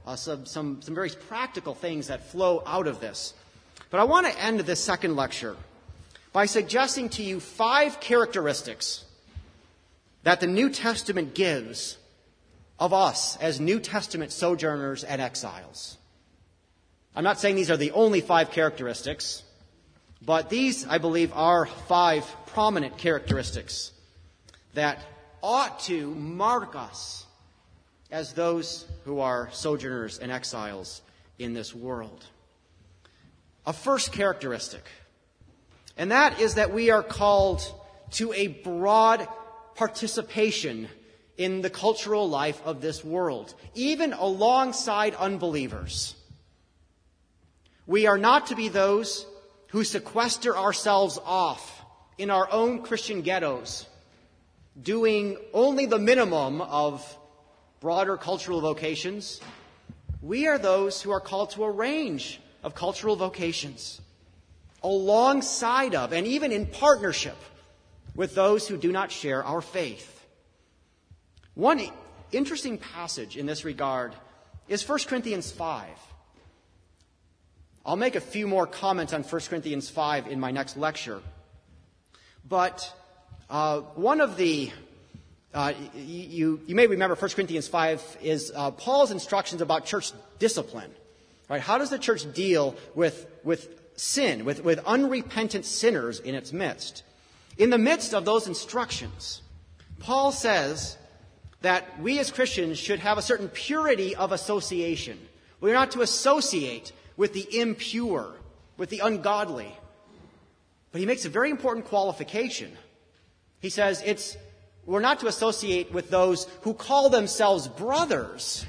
uh, some, some, some very practical things that flow out of this. But I want to end this second lecture by suggesting to you five characteristics that the New Testament gives of us as New Testament sojourners and exiles. I'm not saying these are the only five characteristics, but these, I believe, are five prominent characteristics that ought to mark us as those who are sojourners and exiles in this world. A first characteristic, and that is that we are called to a broad participation in the cultural life of this world, even alongside unbelievers. We are not to be those who sequester ourselves off in our own Christian ghettos, doing only the minimum of broader cultural vocations. We are those who are called to a range of cultural vocations, alongside of and even in partnership with those who do not share our faith. One interesting passage in this regard is First Corinthians five. I'll make a few more comments on First Corinthians five in my next lecture. But uh, one of the, uh, you, you may remember First Corinthians five is uh, Paul's instructions about church discipline. Right? How does the church deal with, with sin, with, with unrepentant sinners in its midst? In the midst of those instructions, Paul says that we as Christians should have a certain purity of association. We're not to associate with the impure, with the ungodly. But he makes a very important qualification. He says it's we're not to associate with those who call themselves brothers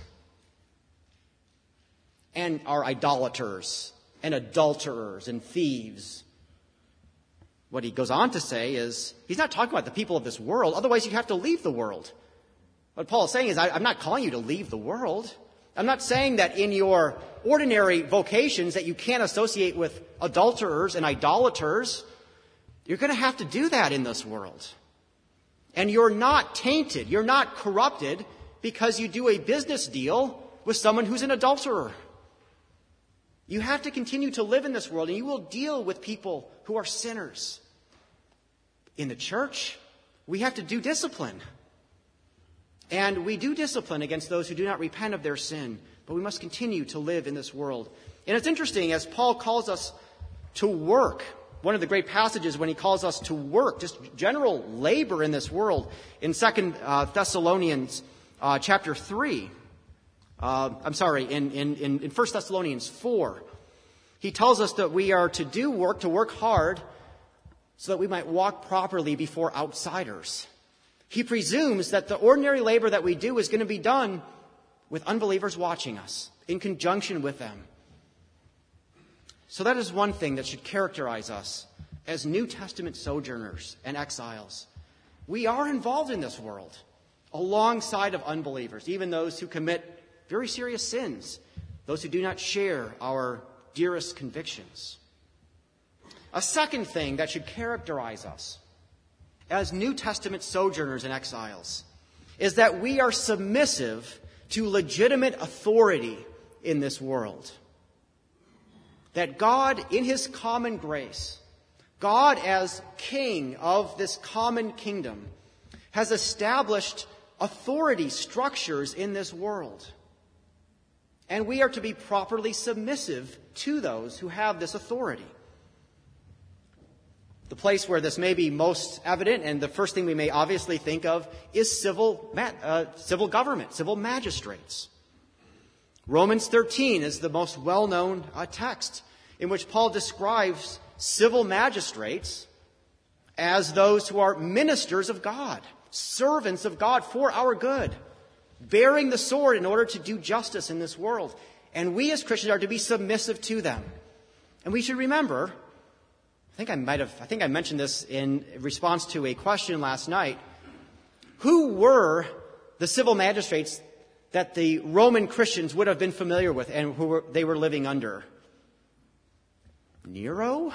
and are idolaters and adulterers and thieves. What he goes on to say is he's not talking about the people of this world. Otherwise, you have to leave the world. What Paul is saying is I, I'm not calling you to leave the world. I'm not saying that in your ordinary vocations that you can't associate with adulterers and idolaters. You're going to have to do that in this world. And you're not tainted, you're not corrupted because you do a business deal with someone who's an adulterer. You have to continue to live in this world, and you will deal with people who are sinners. In the church, we have to do discipline. And we do discipline against those who do not repent of their sin, but we must continue to live in this world. And it's interesting, as Paul calls us to work, one of the great passages when he calls us to work, just general labor in this world, in Second uh, Thessalonians uh, chapter three, uh, I'm sorry, in, in, in First Thessalonians four, he tells us that we are to do work, to work hard, so that we might walk properly before outsiders. He presumes that the ordinary labor that we do is going to be done with unbelievers watching us, in conjunction with them. So that is one thing that should characterize us as New Testament sojourners and exiles. We are involved in this world alongside of unbelievers, even those who commit very serious sins, those who do not share our dearest convictions. A second thing that should characterize us as New Testament sojourners and exiles is that we are submissive to legitimate authority in this world. That God, in his common grace, God as king of this common kingdom, has established authority structures in this world. And we are to be properly submissive to those who have this authority. The place where this may be most evident, and the first thing we may obviously think of, is civil, uh, civil government, civil magistrates. Romans thirteen is the most well-known uh, text in which Paul describes civil magistrates as those who are ministers of God, servants of God for our good, bearing the sword in order to do justice in this world. And we as Christians are to be submissive to them. And we should remember, I think I might have, I think I mentioned this in response to a question last night, who were the civil magistrates that the Roman Christians would have been familiar with and who were, they were living under? Nero?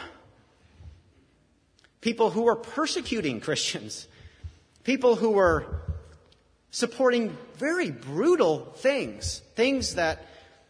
People who were persecuting Christians. People who were supporting very brutal things. Things that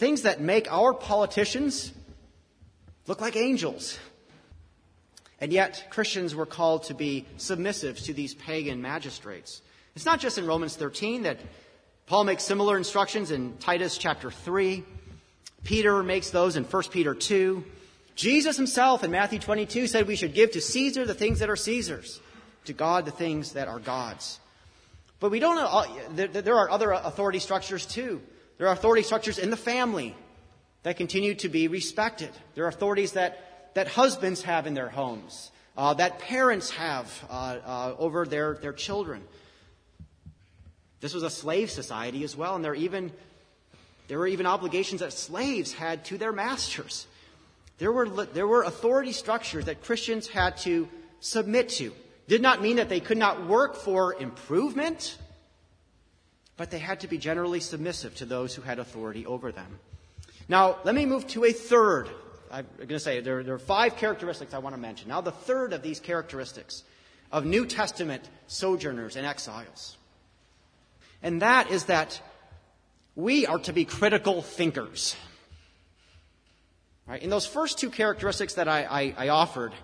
things that make our politicians look like angels. And yet, Christians were called to be submissive to these pagan magistrates. It's not just in Romans thirteen that Paul makes similar instructions in Titus chapter three. Peter makes those in First Peter two. Jesus himself in Matthew twenty-two said we should give to Caesar the things that are Caesar's, to God the things that are God's. But we don't know, there are other authority structures too. There are authority structures in the family that continue to be respected. There are authorities that, that husbands have in their homes, uh, that parents have uh, uh, over their, their children. This was a slave society as well, and there, even, there were even obligations that slaves had to their masters. There were, there were authority structures that Christians had to submit to. Did not mean that they could not work for improvement, but they had to be generally submissive to those who had authority over them. Now, let me move to a third. I'm going to say there, there are five characteristics I want to mention. Now, the third of these characteristics of New Testament sojourners and exiles. And that is that we are to be critical thinkers. Right? In those first two characteristics that I, I, I offered,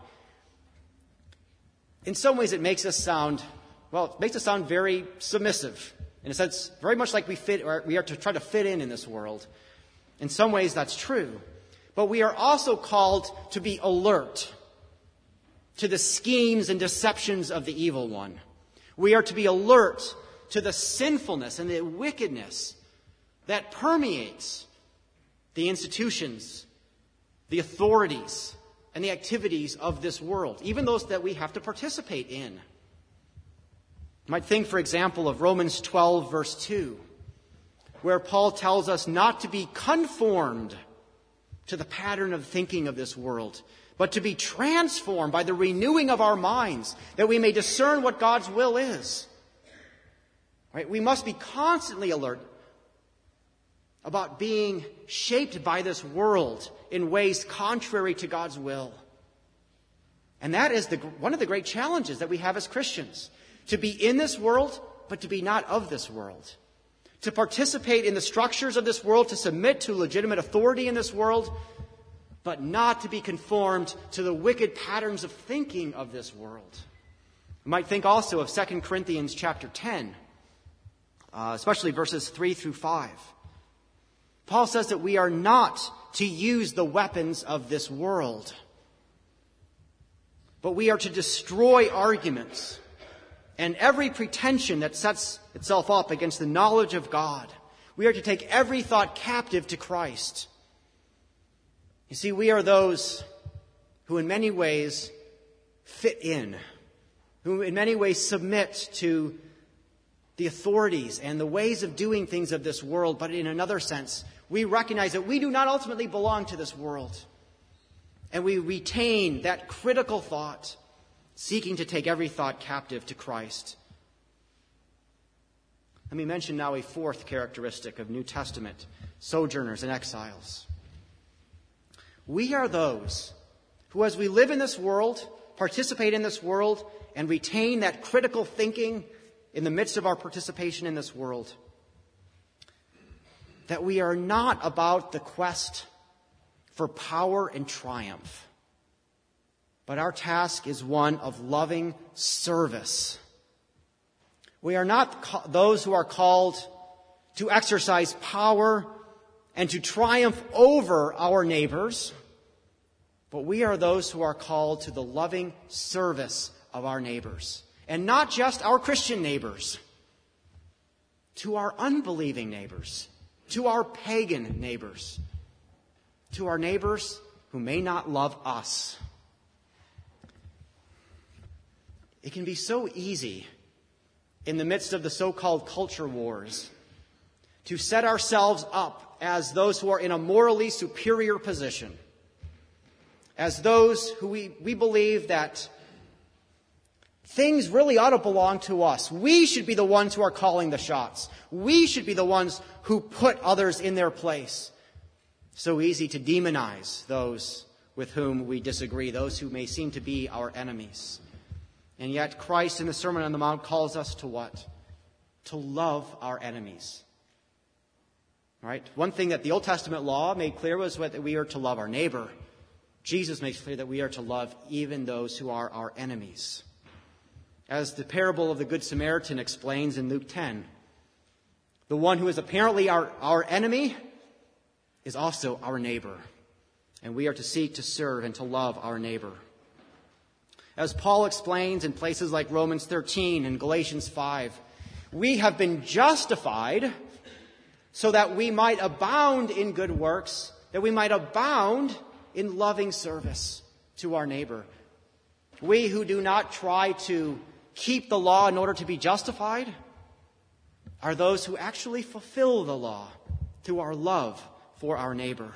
in some ways it makes us sound, well, it makes us sound very submissive. In a sense, very much like we fit, or we are to try to fit in in this world. In some ways that's true. But we are also called to be alert to the schemes and deceptions of the evil one. We are to be alert to the sinfulness and the wickedness that permeates the institutions, the authorities, and the activities of this world, even those that we have to participate in. You might think, for example, of Romans twelve, verse two, where Paul tells us not to be conformed to the pattern of thinking of this world, but to be transformed by the renewing of our minds, that we may discern what God's will is. Right? We must be constantly alert about being shaped by this world in ways contrary to God's will. And that is the, one of the great challenges that we have as Christians. To be in this world, but to be not of this world. To participate in the structures of this world, to submit to legitimate authority in this world, but not to be conformed to the wicked patterns of thinking of this world. You might think also of Second Corinthians chapter ten, uh, especially verses three through five. Paul says that we are not to use the weapons of this world, but we are to destroy arguments and every pretension that sets itself up against the knowledge of God. We are to take every thought captive to Christ. You see, we are those who in many ways fit in, who in many ways submit to the authorities and the ways of doing things of this world, but in another sense, we recognize that we do not ultimately belong to this world. And we retain that critical thought, seeking to take every thought captive to Christ. Let me mention now a fourth characteristic of New Testament sojourners and exiles. We are those who, as we live in this world, participate in this world, and retain that critical thinking in the midst of our participation in this world, that we are not about the quest for power and triumph, but our task is one of loving service. We are not ca- those who are called to exercise power and to triumph over our neighbors, but we are those who are called to the loving service of our neighbors. And not just our Christian neighbors, to our unbelieving neighbors, to our pagan neighbors, to our neighbors who may not love us. It can be so easy in the midst of the so-called culture wars to set ourselves up as those who are in a morally superior position, as those who we, we believe that things really ought to belong to us. We should be the ones who are calling the shots. We should be the ones who put others in their place. So easy to demonize those with whom we disagree, those who may seem to be our enemies. And yet Christ in the Sermon on the Mount calls us to what? To love our enemies. Right? One thing that the Old Testament law made clear was that we are to love our neighbor. Jesus makes clear that we are to love even those who are our enemies. As the parable of the Good Samaritan explains in Luke ten, the one who is apparently our, our enemy is also our neighbor. And we are to seek to serve and to love our neighbor. As Paul explains in places like Romans thirteen and Galatians five, we have been justified so that we might abound in good works, that we might abound in loving service to our neighbor. We who do not try to keep the law in order to be justified are those who actually fulfill the law through our love for our neighbor.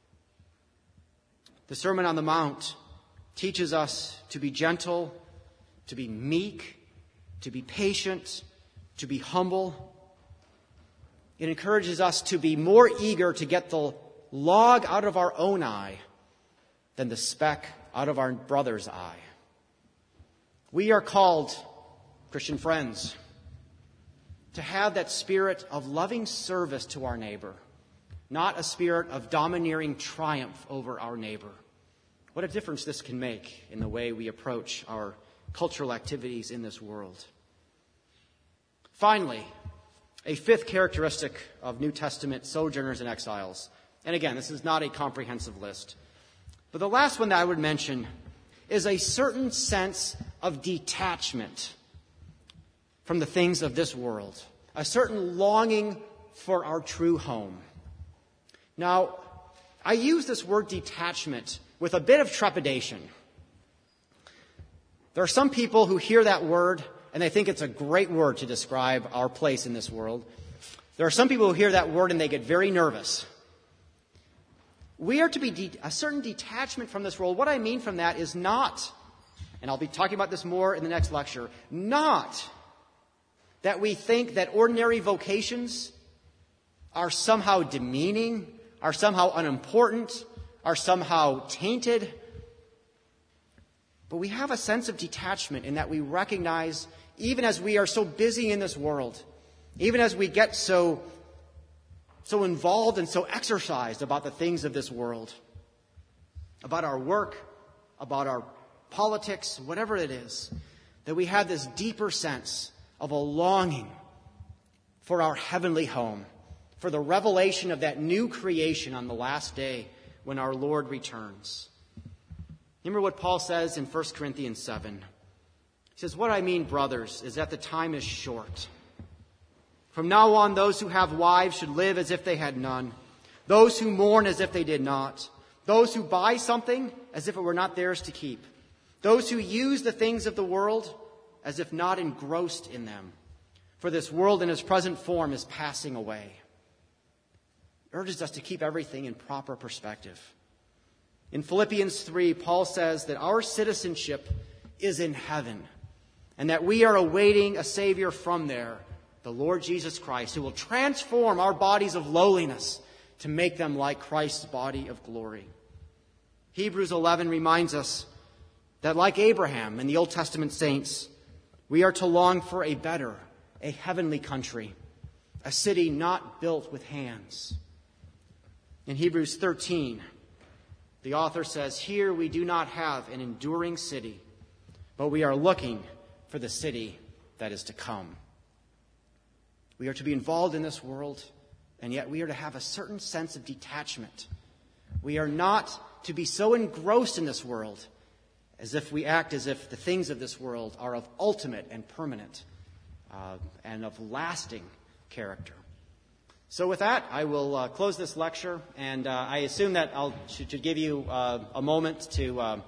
The Sermon on the Mount teaches us to be gentle, to be meek, to be patient, to be humble. It encourages us to be more eager to get the log out of our own eye than the speck out of our brother's eye. We are called, Christian friends, to have that spirit of loving service to our neighbor, not a spirit of domineering triumph over our neighbor. What a difference this can make in the way we approach our cultural activities in this world. Finally, a fifth characteristic of New Testament sojourners and exiles. And again, this is not a comprehensive list. But the last one that I would mention is a certain sense of detachment from the things of this world, a certain longing for our true home. Now, I use this word detachment with a bit of trepidation. There are some people who hear that word and they think it's a great word to describe our place in this world. There are some people who hear that word and they get very nervous. We are to be de- a certain detachment from this world. What I mean from that is not, and I'll be talking about this more in the next lecture, not that we think that ordinary vocations are somehow demeaning, are somehow unimportant, are somehow tainted. But we have a sense of detachment in that we recognize, even as we are so busy in this world, even as we get so, so involved and so exercised about the things of this world, about our work, about our politics, whatever it is, that we have this deeper sense of a longing for our heavenly home, for the revelation of that new creation on the last day when our Lord returns. Remember what Paul says in First Corinthians seven. He says, "What I mean, brothers, is that the time is short. From now on, those who have wives should live as if they had none, those who mourn as if they did not, those who buy something as if it were not theirs to keep, those who use the things of the world as if not engrossed in them. For this world in its present form is passing away." He urges us to keep everything in proper perspective. In Philippians three, Paul says that our citizenship is in heaven and that we are awaiting a Savior from there, the Lord Jesus Christ, who will transform our bodies of lowliness to make them like Christ's body of glory. Hebrews eleven reminds us that like Abraham and the Old Testament saints, we are to long for a better, a heavenly country, a city not built with hands. In Hebrews thirteen, the author says, "Here we do not have an enduring city, but we are looking for the city that is to come." We are to be involved in this world, and yet we are to have a certain sense of detachment. We are not to be so engrossed in this world as if we act as if the things of this world are of ultimate and permanent uh, and of lasting character. So with that, I will uh, close this lecture, and uh, I assume that I should, should give you uh, a moment to uh,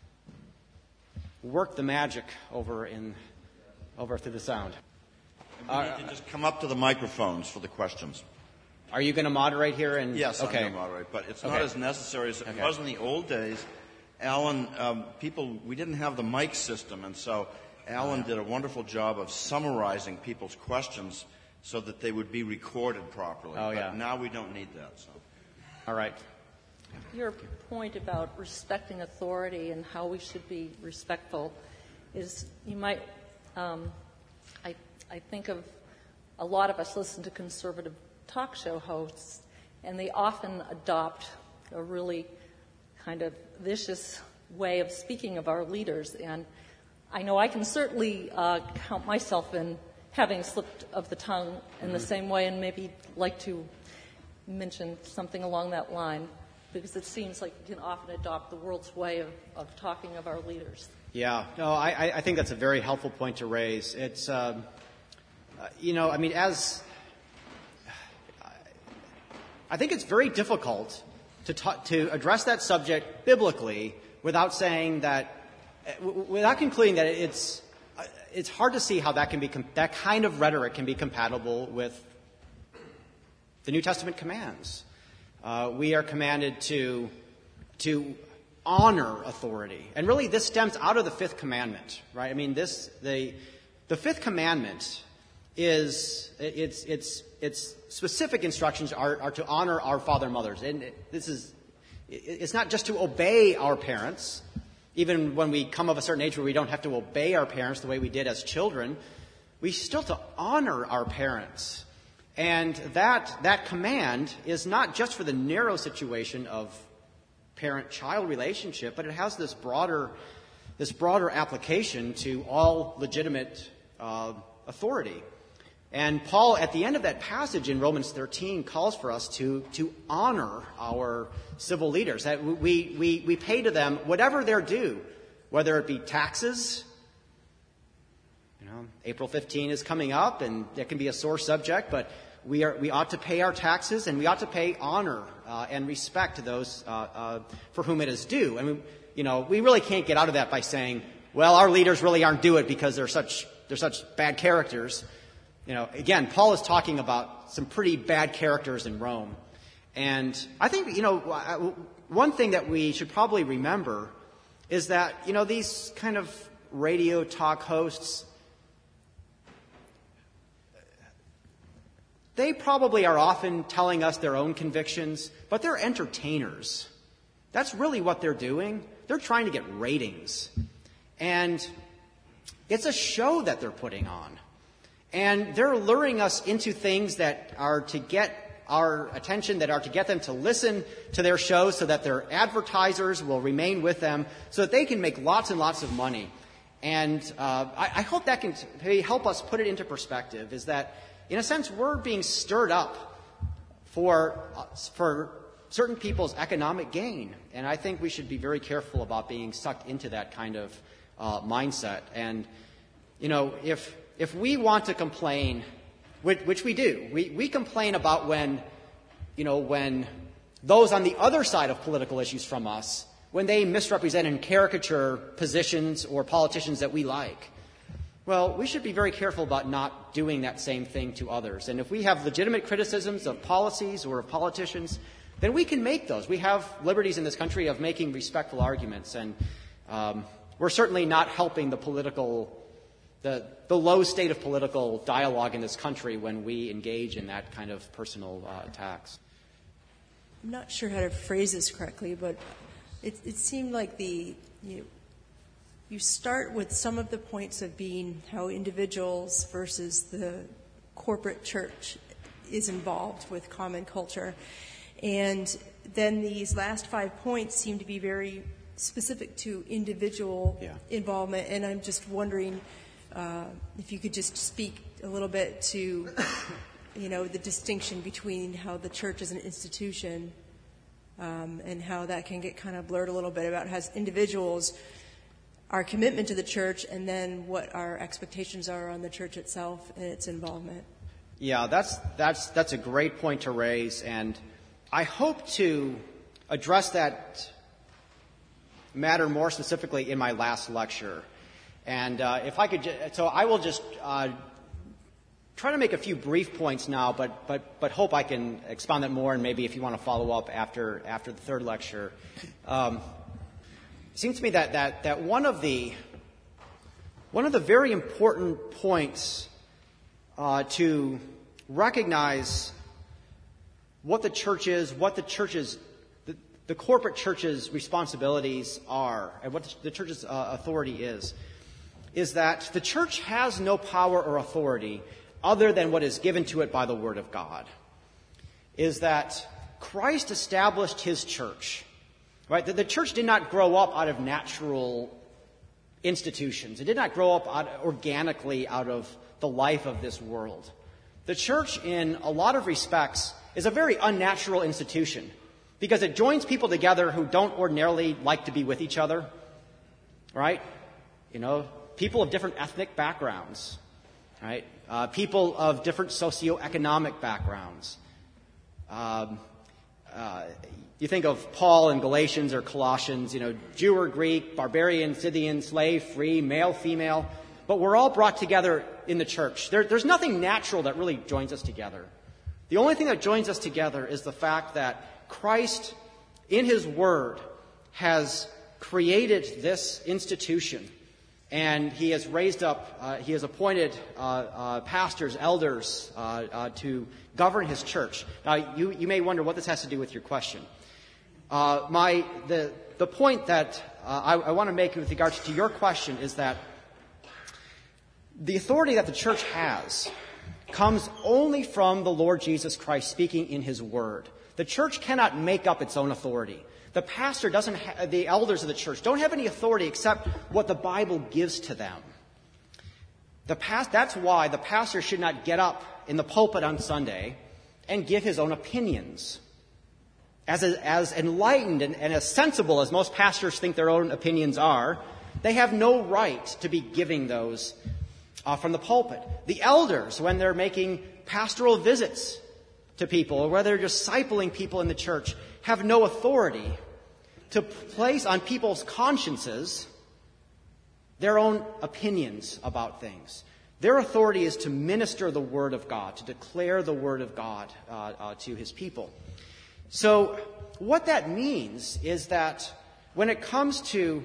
work the magic over in over through the sound. We need to just come up to the microphones for the questions. Are you going to moderate here? And yes, okay. I'm going to moderate, but it's not okay. as necessary as it okay. was in the old days. Alan, um, people, we didn't have the mic system, and so Alan did a wonderful job of summarizing people's questions so that they would be recorded properly. Oh, yeah. But now we don't need that. So. All right. Your point about respecting authority and how we should be respectful is, you might, um, I, I think of a lot of us listen to conservative talk show hosts, and they often adopt a really kind of vicious way of speaking of our leaders. And I know I can certainly uh, count myself in having slipped of the tongue in mm-hmm. the same way, and maybe like to mention something along that line, because it seems like you can often adopt the world's way of, of talking of our leaders. Yeah, no, I, I think that's a very helpful point to raise. It's, um, uh, you know, I mean, as I think it's very difficult to ta- to address that subject biblically without saying that, w- without concluding that it's uh, it's hard to see how that can be com- that kind of rhetoric can be compatible with the New Testament commands. Uh, we are commanded to to honor authority, and really this stems out of the fifth commandment, right? I mean, this the the fifth commandment is it's it's its specific instructions are, are to honor our father and mothers, and this is it's not just to obey our parents, even when we come of a certain age where we don't have to obey our parents the way we did as children. We still to honor our parents. And that that command is not just for the narrow situation of parent-child relationship, but it has this broader this broader application to all legitimate uh, authority. And Paul, at the end of that passage in Romans thirteen, calls for us to to honor our civil leaders. That we we we pay to them whatever they're due, whether it be taxes. You know, April fifteenth is coming up, and that can be a sore subject, but we are we ought to pay our taxes, and we ought to pay honor uh, and respect to those uh, uh, for whom it is due. I mean, you know, we really can't get out of that by saying, well, our leaders really aren't due it because they're such they're such bad characters. You know, again, Paul is talking about some pretty bad characters in Rome. And I think, you know, one thing that we should probably remember is that, you know, these kind of radio talk hosts, they probably are often telling us their own convictions, but they're entertainers. That's really what they're doing. They're trying to get ratings. And it's a show that they're putting on. And they're luring us into things that are to get our attention, that are to get them to listen to their shows so that their advertisers will remain with them so that they can make lots and lots of money. And uh, I, I hope that can t- help us put it into perspective, is that, in a sense, we're being stirred up for uh, for certain people's economic gain. And I think we should be very careful about being sucked into that kind of uh, mindset. And, you know, if... If we want to complain, which, which we do, we, we complain about when, you know, when those on the other side of political issues from us, when they misrepresent and caricature positions or politicians that we like. Well, we should be very careful about not doing that same thing to others. And if we have legitimate criticisms of policies or of politicians, then we can make those. We have liberties in this country of making respectful arguments, and um, we're certainly not helping the political The, the low state of political dialogue in this country when we engage in that kind of personal uh, attacks. I'm not sure how to phrase this correctly, but it, it seemed like the you, you start with some of the points of being how individuals versus the corporate church is involved with common culture. And then these last five points seem to be very specific to individual yeah. involvement, and I'm just wondering Uh, if you could just speak a little bit to, you know, the distinction between how the church is an institution um, and how that can get kind of blurred a little bit about as individuals, our commitment to the church, and then what our expectations are on the church itself and its involvement. Yeah, that's that's that's a great point to raise, and I hope to address that matter more specifically in my last lecture. And uh, if I could, ju- so I will just uh, try to make a few brief points now, but but but hope I can expound that more, and maybe if you want to follow up after after the third lecture. Um, it seems to me that that that one of the one of the very important points uh, to recognize what the church is, what the church's the, the corporate church's responsibilities are, and what the, the church's uh, authority is. is that the church has no power or authority other than what is given to it by the Word of God. is that Christ established his church, right? The, the church did not grow up out of natural institutions. It did not grow up out, organically out of the life of this world. The church, in a lot of respects, is a very unnatural institution because it joins people together who don't ordinarily like to be with each other, right? You know, people of different ethnic backgrounds, right? Uh, people of different socioeconomic backgrounds. Um, uh, you think of Paul in Galatians or Colossians, you know, Jew or Greek, barbarian, Scythian, slave, free, male, female. But we're all brought together in the church. There, there's nothing natural that really joins us together. The only thing that joins us together is the fact that Christ, in his word, has created this institution. And he has raised up, uh, he has appointed uh, uh, pastors, elders uh, uh, to govern his church. Now, you, you may wonder what this has to do with your question. Uh, my the the point that uh, I, I want to make with regards to your question is that the authority that the church has comes only from the Lord Jesus Christ speaking in his word. The church cannot make up its own authority. The pastor doesn't ha- the elders of the church don't have any authority except what the Bible gives to them. The past, that's why the pastor should not get up in the pulpit on Sunday and give his own opinions. As, a, as enlightened and, and as sensible as most pastors think their own opinions are, they have no right to be giving those uh, from the pulpit. The elders, when they're making pastoral visits to people or whether they're discipling people in the church, have no authority to place on people's consciences their own opinions about things. Their authority is to minister the Word of God, to declare the Word of God uh, uh, to his people. So what that means is that when it comes to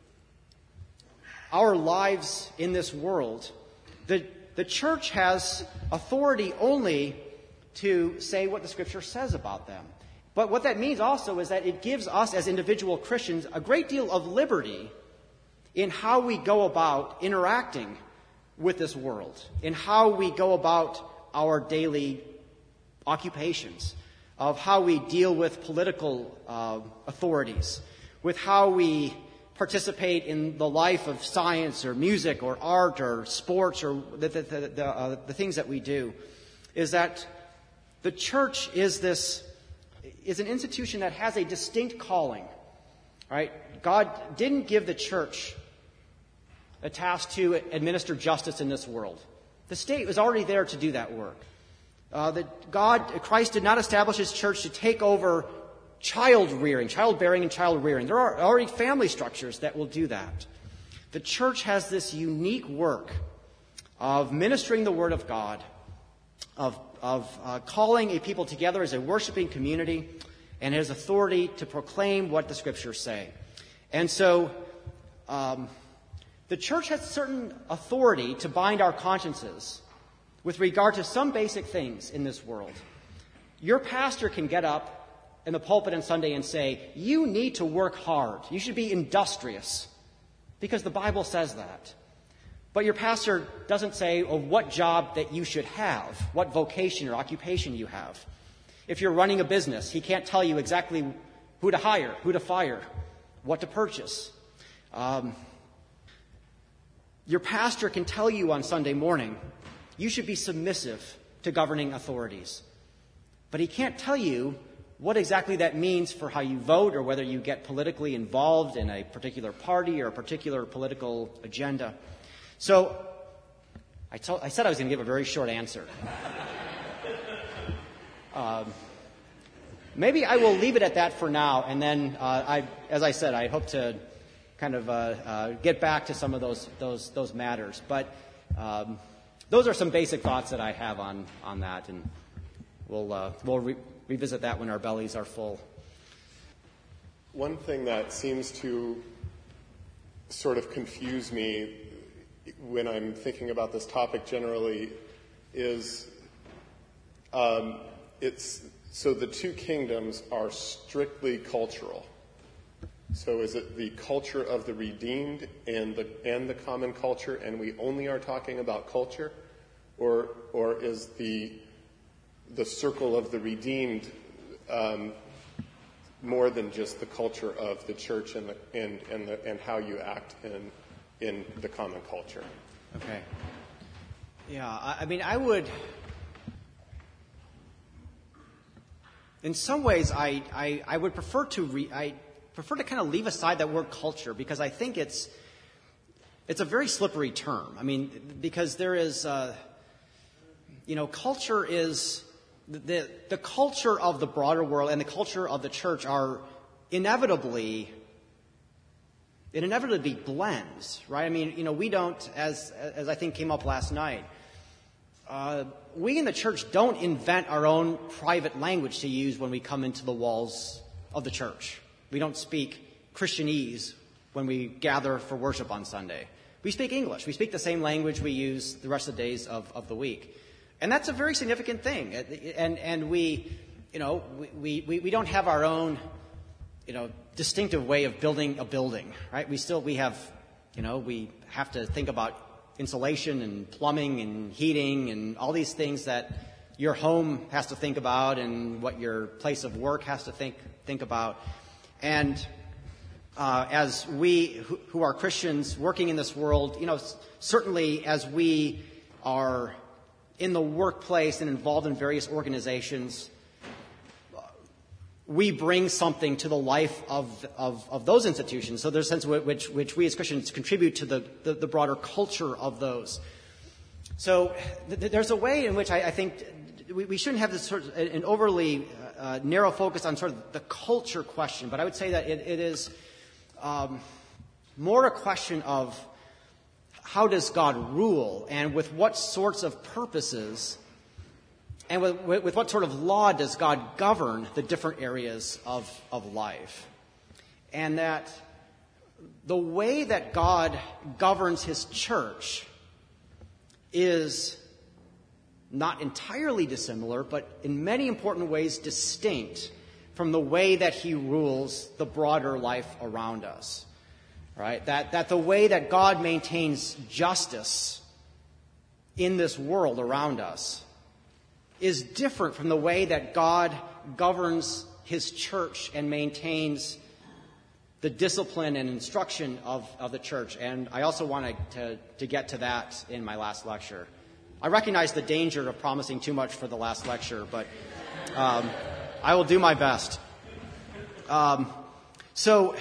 our lives in this world, the, the church has authority only to say what the Scripture says about them. But what that means also is that it gives us as individual Christians a great deal of liberty in how we go about interacting with this world, in how we go about our daily occupations, of how we deal with political uh, authorities, with how we participate in the life of science or music or art or sports or the, the, the, the, uh, the things that we do, is that the church is this is an institution that has a distinct calling, right? God didn't give the church a task to administer justice in this world. The state was already there to do that work. Uh, that God, Christ did not establish his church to take over child rearing, childbearing and child rearing. There are already family structures that will do that. The church has this unique work of ministering the Word of God, of of uh, calling a people together as a worshiping community, and has authority to proclaim what the Scriptures say. And so um, the church has certain authority to bind our consciences with regard to some basic things in this world. Your pastor can get up in the pulpit on Sunday and say, you need to work hard. You should be industrious, because the Bible says that. But your pastor doesn't say oh, what job that you should have, what vocation or occupation you have. If you're running a business, he can't tell you exactly who to hire, who to fire, what to purchase. Um, your pastor can tell you on Sunday morning, you should be submissive to governing authorities. But he can't tell you what exactly that means for how you vote or whether you get politically involved in a particular party or a particular political agenda. So I, told, I said I was going to give a very short answer. um, maybe I will leave it at that for now, and then, uh, I, as I said, I hope to kind of uh, uh, get back to some of those those those matters. But um, those are some basic thoughts that I have on on that, and we'll uh, we'll re- revisit that when our bellies are full. One thing that seems to sort of confuse me when I'm thinking about this topic generally is um, it's so the two kingdoms are strictly cultural. So is it the culture of the redeemed and the and the common culture, and we only are talking about culture, or or is the the circle of the redeemed um, more than just the culture of the church and the, and and, the, and how you act in in the common culture. Okay. Yeah, I, I mean, I would. In some ways, I, I, I would prefer to re, I prefer to kind of leave aside that word culture, because I think it's it's a very slippery term. I mean, because there is, uh, you know, culture is the the culture of the broader world and the culture of the church are inevitably it inevitably blends, right? I mean, you know, we don't, as as I think came up last night. Uh, we in the church don't invent our own private language to use when we come into the walls of the church. We don't speak Christianese when we gather for worship on Sunday. We speak English. We speak the same language we use the rest of the days of, of the week. And that's a very significant thing. And and we, you know, we, we, we don't have our own, you know, distinctive way of building a building, right? We still, we have, you know, we have to think about insulation and plumbing and heating and all these things that your home has to think about and what your place of work has to think think about. And uh, as we who, who are Christians working in this world, you know, certainly as we are in the workplace and involved in various organizations, we bring something to the life of, of, of those institutions. So there's a sense in which, which we as Christians contribute to the, the, the broader culture of those. So th- there's a way in which I, I think we, we shouldn't have this sort of an overly uh, narrow focus on sort of the culture question, but I would say that it, it is um, more a question of how does God rule and with what sorts of purposes and with, with what sort of law does God govern the different areas of, of life? And that the way that God governs his church is not entirely dissimilar, but in many important ways distinct from the way that he rules the broader life around us. Right? That, that the way that God maintains justice in this world around us is different from the way that God governs his church and maintains the discipline and instruction of, of the church. And I also wanted to, to get to that in my last lecture. I recognize the danger of promising too much for the last lecture, but um, I will do my best. Um, so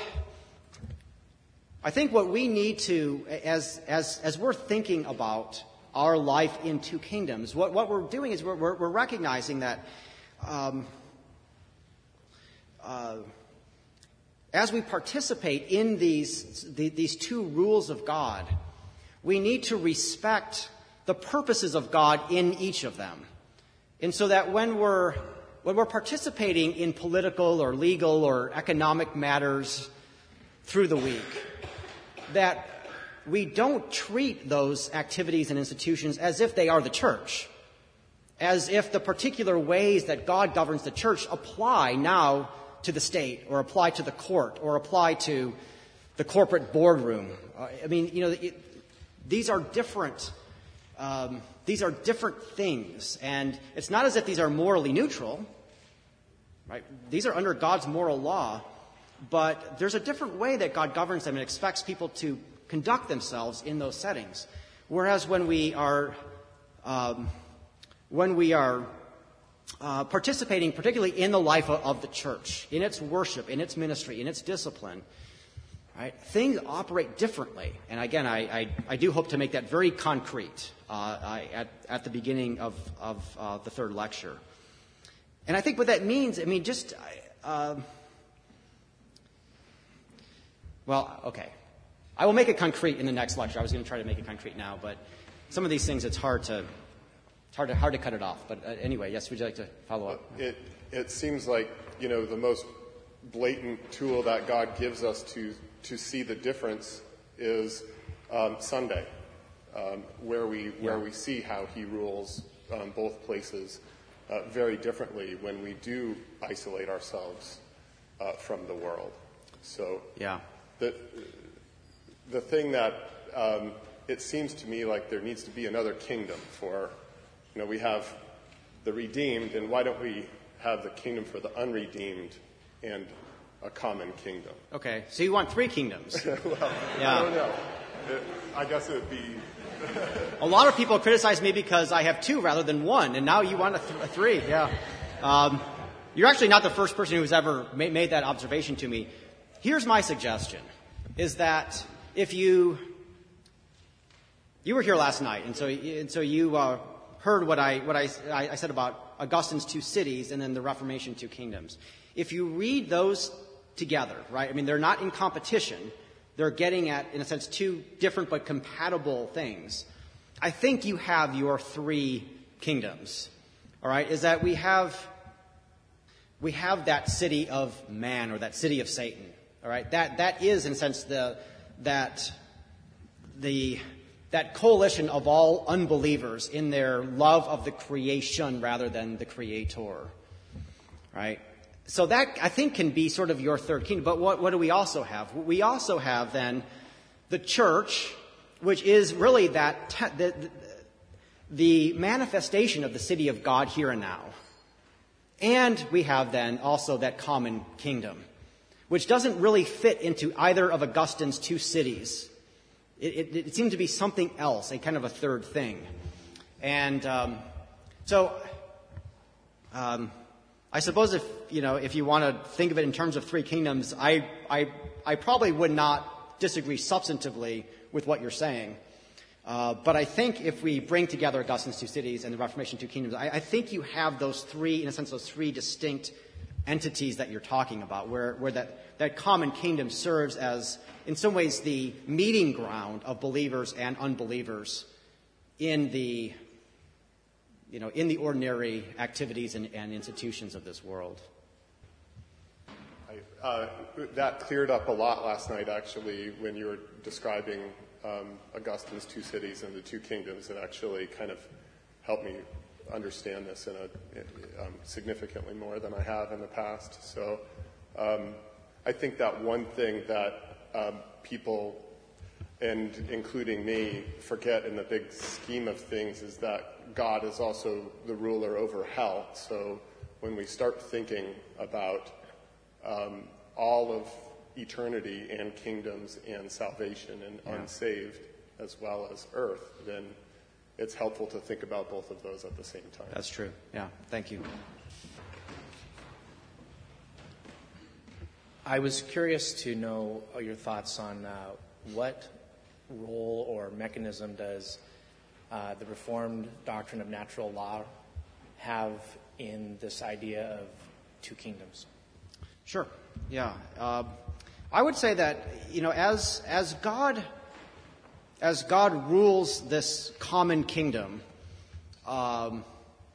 I think what we need to, as, as, as we're thinking about our life in two kingdoms, what, what we're doing is we're, we're, we're recognizing that um, uh, as we participate in these, the, these two rules of God, we need to respect the purposes of God in each of them. And so that when we're, when we're participating in political or legal or economic matters through the week, that we don't treat those activities and institutions as if they are the church, as if the particular ways that God governs the church apply now to the state or apply to the court or apply to the corporate boardroom. Uh, I mean, you know, it, these are different. Um, these are different things, and it's not as if these are morally neutral, right? These are under God's moral law, but there's a different way that God governs them and expects people to conduct themselves in those settings. Whereas when we are um, when we are uh, participating, particularly in the life of, of the church, in its worship, in its ministry, in its discipline, right, things operate differently. And again, I, I, I do hope to make that very concrete uh, I, at, at the beginning of, of uh, the third lecture. And I think what that means, I mean, just, uh, well, okay. I will make it concrete in the next lecture. I was going to try to make it concrete now, but some of these things, it's hard to, it's hard to, hard to cut it off. But uh, anyway, yes, would you like to follow up? It, it seems like, you know, the most blatant tool that God gives us to, to see the difference is um, Sunday, um, where we, where Yeah. we see how he rules um, both places uh, very differently when we do isolate ourselves uh, from the world. So Yeah. the, the thing that um, it seems to me like there needs to be another kingdom for, you know, we have the redeemed, and why don't we have the kingdom for the unredeemed and a common kingdom? Okay, so you want three kingdoms. Well, yeah. I don't know. It, I guess it would be... A lot of people criticize me because I have two rather than one, and now you want a, th- a three. Yeah. Um, you're actually not the first person who's ever ma- made that observation to me. Here's my suggestion, is that if you... You were here last night, and so and so you uh, heard what I what I, I said about Augustine's two cities and then the Reformation two kingdoms. If you read those together, right? I mean, they're not in competition. They're getting at, in a sense, two different but compatible things. I think you have your three kingdoms. All right, is that we have we have that city of man, or that city of Satan. All right, that that is, in a sense, the that the that coalition of all unbelievers in their love of the creation rather than the creator. Right? So that, I think, can be sort of your third kingdom. But what, what do we also have? We also have, then, the church, which is really that te- the, the, the manifestation of the city of God here and now. And we have, then, also that common kingdom, which doesn't really fit into either of Augustine's two cities. It, it, it seemed to be something else, a kind of a third thing. And um, so um, I suppose if, you know, if you want to think of it in terms of three kingdoms, I, I, I probably would not disagree substantively with what you're saying. Uh, but I think if we bring together Augustine's two cities and the Reformation two kingdoms, I, I think you have those three, in a sense, those three distinct entities that you're talking about, where, where that, that common kingdom serves as, in some ways, the meeting ground of believers and unbelievers in the, you know, in the ordinary activities and, and institutions of this world. I, uh, that cleared up a lot last night, actually, when you were describing um, Augustine's two cities and the two kingdoms. It actually kind of helped me understand this in a um, significantly more than I have in the past. So um, I think that one thing that um, people, and including me, forget in the big scheme of things is that God is also the ruler over hell. So when we start thinking about um, all of eternity and kingdoms and salvation and yeah. unsaved as well as earth, then it's helpful to think about both of those at the same time. That's true. Yeah. Thank you. I was curious to know your thoughts on uh, what role or mechanism does uh, the Reformed doctrine of natural law have in this idea of two kingdoms? Sure. Yeah. Uh, I would say that, you know, as as God as God rules this common kingdom um,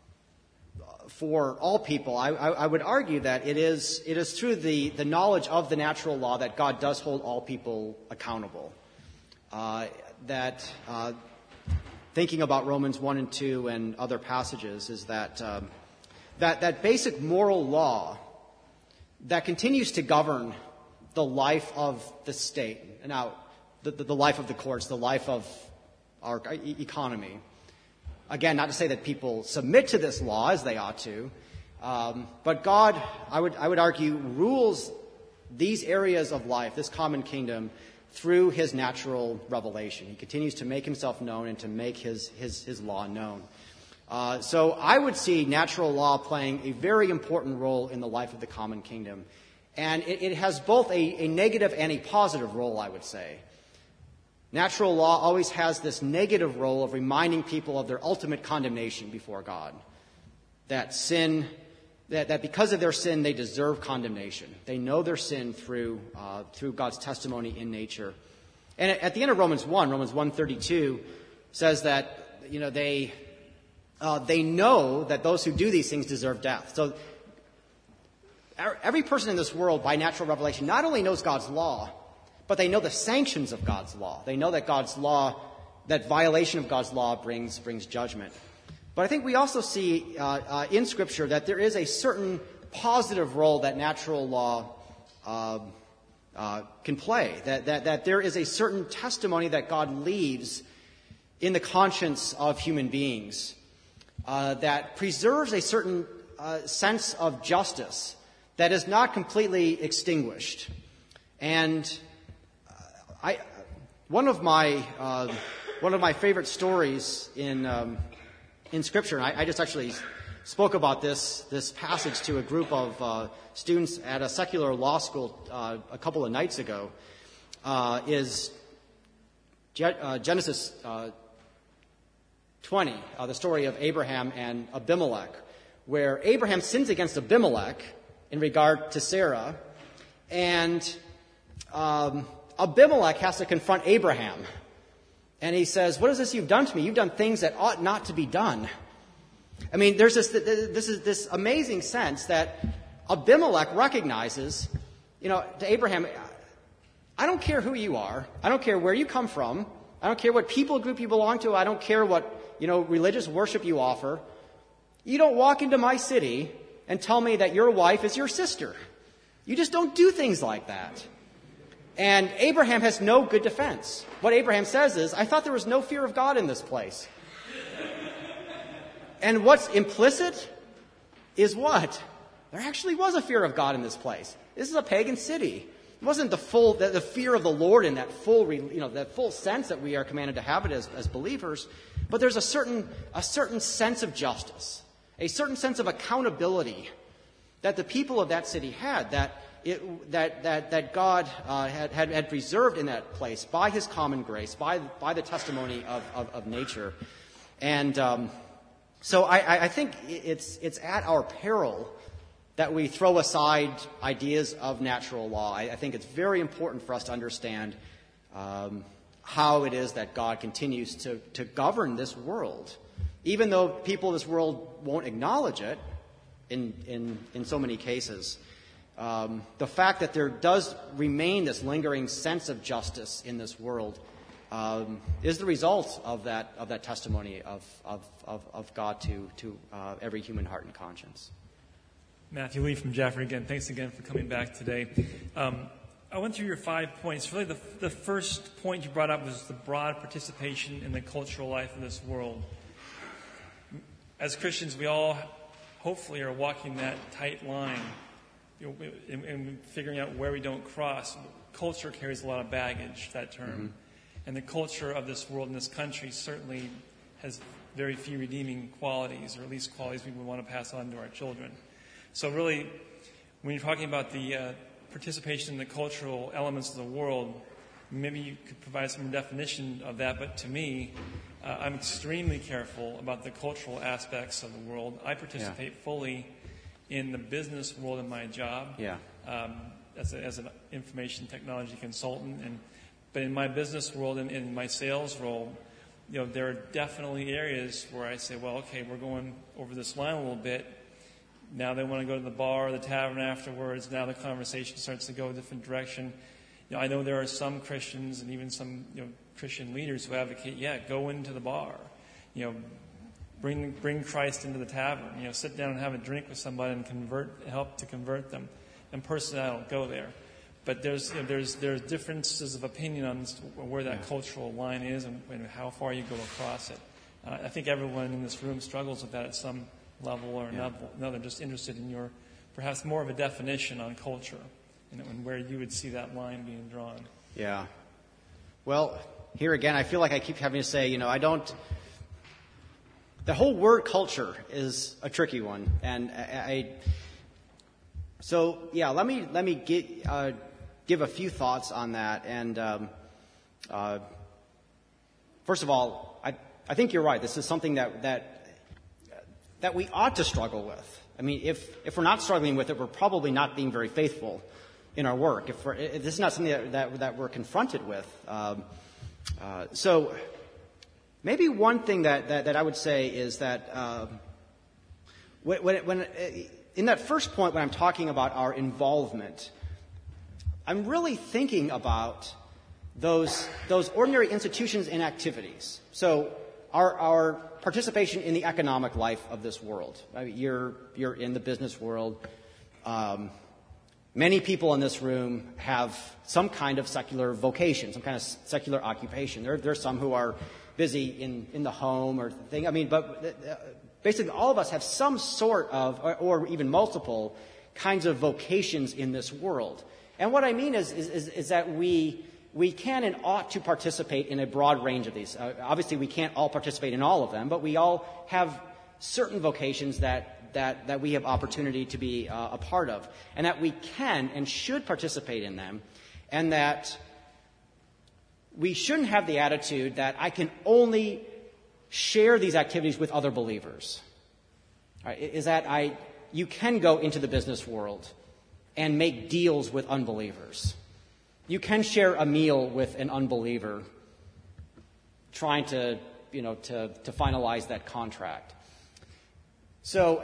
for all people, I, I, I would argue that it is it is through the, the knowledge of the natural law that God does hold all people accountable. Uh, that uh, thinking about Romans one and two and other passages is that um, that that basic moral law that continues to govern the life of the state. Now, the, the, the life of the courts, the life of our e- economy. Again, not to say that people submit to this law as they ought to, um, but God, I would I would argue, rules these areas of life, this common kingdom, through his natural revelation. He continues to make himself known and to make his his, his law known. Uh, so I would see natural law playing a very important role in the life of the common kingdom. And it, it has both a, a negative and a positive role, I would say. Natural law always has this negative role of reminding people of their ultimate condemnation before God. That sin, that, that because of their sin, they deserve condemnation. They know their sin through uh, through God's testimony in nature. And at the end of Romans one, Romans one thirty-two says that, you know, they uh, they know that those who do these things deserve death. So every person in this world, by natural revelation, not only knows God's law, but they know the sanctions of God's law. They know that God's law, that violation of God's law brings brings judgment. But I think we also see uh, uh, in Scripture that there is a certain positive role that natural law uh, uh, can play. That, that that there is a certain testimony that God leaves in the conscience of human beings uh, that preserves a certain uh, sense of justice that is not completely extinguished. And uh, I, one of my uh, one of my favorite stories in um, in Scripture, and I, I just actually spoke about this this passage to a group of uh, students at a secular law school uh, a couple of nights ago, uh, is Je- uh, Genesis uh, twenty, uh, the story of Abraham and Abimelech, where Abraham sins against Abimelech in regard to Sarah, and um, Abimelech has to confront Abraham. And he says, "What is this you've done to me? You've done things that ought not to be done." I mean, there's this, this is this amazing sense that Abimelech recognizes, you know, to Abraham, I don't care who you are. I don't care where you come from. I don't care what people group you belong to. I don't care what, you know, religious worship you offer. You don't walk into my city and tell me that your wife is your sister. You just don't do things like that. And Abraham has no good defense. What Abraham says is, I thought there was no fear of God in this place. And what's implicit is what? There actually was a fear of God in this place. This is a pagan city. It wasn't the full, the, the fear of the Lord in that full, you know, that full sense that we are commanded to have it as, as believers. But there's a certain, a certain sense of justice, a certain sense of accountability that the people of that city had, that it, that that that God uh, had, had had preserved in that place by His common grace, by by the testimony of of, of nature, and. Um, So I, I think it's it's at our peril that we throw aside ideas of natural law. I, I think it's very important for us to understand um, how it is that God continues to, to govern this world, even though people of this world won't acknowledge it in in, in so many cases. Um, the fact that there does remain this lingering sense of justice in this world Um, is the result of that of that testimony of of, of, of God to to uh, every human heart and conscience. Matthew Lee from Jaffrey again. Thanks again for coming back today. Um, I went through your five points. Really, the the first point you brought up was the broad participation in the cultural life of this world. As Christians, we all hopefully are walking that tight line, you know, in, in figuring out where we don't cross. Culture carries a lot of baggage. That term. Mm-hmm. And the culture of this world and this country certainly has very few redeeming qualities, or at least qualities we would want to pass on to our children. So really, when you're talking about the uh, participation in the cultural elements of the world, maybe you could provide some definition of that. But to me, uh, I'm extremely careful about the cultural aspects of the world. I participate yeah. fully in the business world in my job yeah. um, as, a, as an information technology consultant, and But in my business world and in my sales role, you know, there are definitely areas where I say, well, okay, we're going over this line a little bit. Now they want to go to the bar or the tavern afterwards. Now the conversation starts to go a different direction. You know, I know there are some Christians and even some, you know, Christian leaders who advocate, yeah, go into the bar. You know, bring bring Christ into the tavern. You know, sit down and have a drink with somebody and convert, help to convert them. And personally, I don't go there. But there's you know, there's there's differences of opinion on where that yeah. cultural line is and, and how far you go across it. Uh, I think everyone in this room struggles with that at some level or yeah. another, another. Just interested in your perhaps more of a definition on culture, you know, and where you would see that line being drawn. Yeah. Well, here again, I feel like I keep having to say, you know, I don't. The whole word culture is a tricky one, and I. I so yeah, let me let me get. Uh, give a few thoughts on that. And um, uh, first of all, I, I think you're right. This is something that that that we ought to struggle with. I mean, if if we're not struggling with it, we're probably not being very faithful in our work. If, we're, if this is not something that, that, that we're confronted with. Um, uh, so maybe one thing that, that, that I would say is that uh, when, when, when in that first point when I'm talking about our involvement, I'm really thinking about those those ordinary institutions and activities. So our our participation in the economic life of this world. I mean, you're you're in the business world. Um, many people in this room have some kind of secular vocation, some kind of secular occupation. There there's some who are busy in, in the home or thing. I mean, but basically all of us have some sort of, or, or even multiple, kinds of vocations in this world. And what I mean is, is, is, is that we, we can and ought to participate in a broad range of these. Uh, obviously, we can't all participate in all of them, but we all have certain vocations that, that, that we have opportunity to be uh, a part of, and that we can and should participate in them, and that we shouldn't have the attitude that I can only share these activities with other believers. All right, is that I, you can go into the business world and make deals with unbelievers. You can share a meal with an unbeliever trying to, you know, to, to finalize that contract. So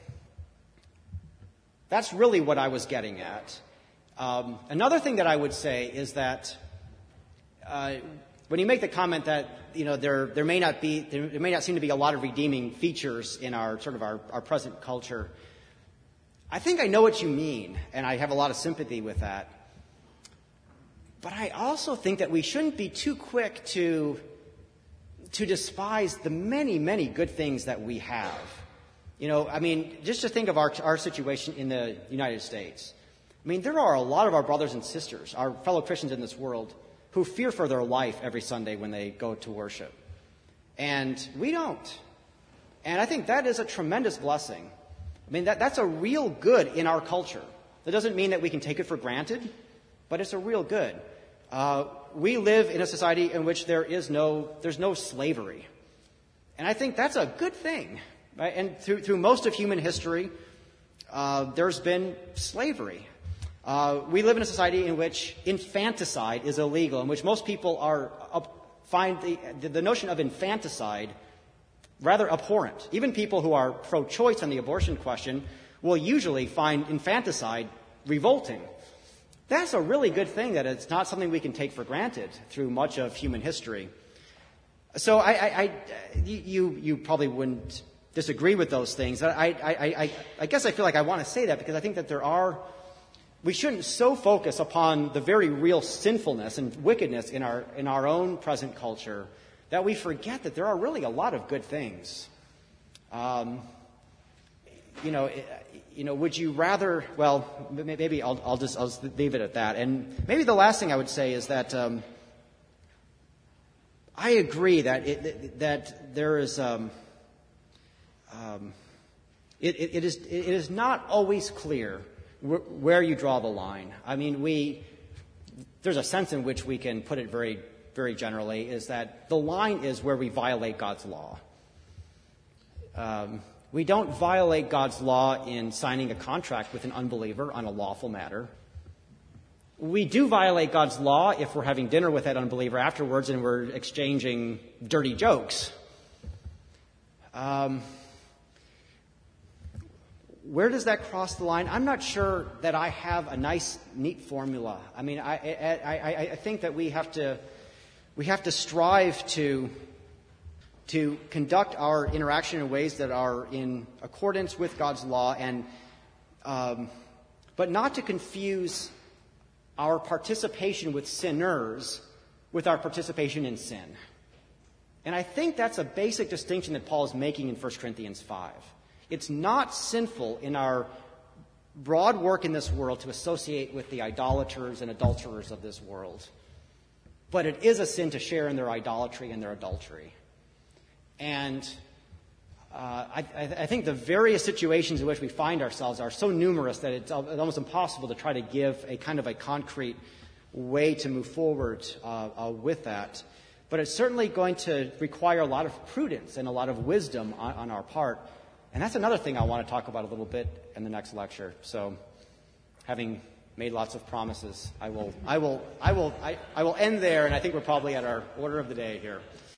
that's really what I was getting at. Um, another thing that I would say is that uh, when you make the comment that, you know, there there may not be there, there may not seem to be a lot of redeeming features in our sort of our, our present culture, I think I know what you mean, and I have a lot of sympathy with that. But I also think that we shouldn't be too quick to to despise the many, many good things that we have. You know, I mean, just to think of our our situation in the United States. I mean, there are a lot of our brothers and sisters, our fellow Christians in this world, who fear for their life every Sunday when they go to worship. And we don't. And I think that is a tremendous blessing. I mean, that, that's a real good in our culture. That doesn't mean that we can take it for granted, but it's a real good. Uh, we live in a society in which there is no, there's no slavery. And I think that's a good thing. Right? And through, through most of human history, uh, there's been slavery. Uh, we live in a society in which infanticide is illegal, in which most people are uh, find the, the notion of infanticide rather abhorrent. Even people who are pro-choice on the abortion question will usually find infanticide revolting. That's a really good thing, that it's not something we can take for granted through much of human history. So I, I, I you, you probably wouldn't disagree with those things. I, I, I, I guess I feel like I want to say that because I think that there are. We shouldn't so focus upon the very real sinfulness and wickedness in our in our own present culture that we forget that there are really a lot of good things. Um, you know, you know. Would you rather? Well, maybe I'll, I'll just I'll just leave it at that. And maybe the last thing I would say is that um, I agree that it, that there is. Um, um, it, it, it is it is not always clear where you draw the line. I mean, we, there's a sense in which we can put it very, very generally, is that the line is where we violate God's law. Um, we don't violate God's law in signing a contract with an unbeliever on a lawful matter. We do violate God's law if we're having dinner with that unbeliever afterwards and we're exchanging dirty jokes. Um, Where does that cross the line? I'm not sure that I have a nice, neat formula. I mean, I, I, I, I think that we have to, we have to strive to, to conduct our interaction in ways that are in accordance with God's law, and, um, but not to confuse our participation with sinners with our participation in sin. And I think that's a basic distinction that Paul is making in First Corinthians five. It's not sinful in our broad work in this world to associate with the idolaters and adulterers of this world. But it is a sin to share in their idolatry and their adultery. And uh, I, I think the various situations in which we find ourselves are so numerous that it's almost impossible to try to give a kind of a concrete way to move forward uh, uh, with that. But it's certainly going to require a lot of prudence and a lot of wisdom on, on our part. And that's another thing I want to talk about a little bit in the next lecture. So, having made lots of promises, I will, I will, I will, I, I will end there, and I think we're probably at our order of the day here.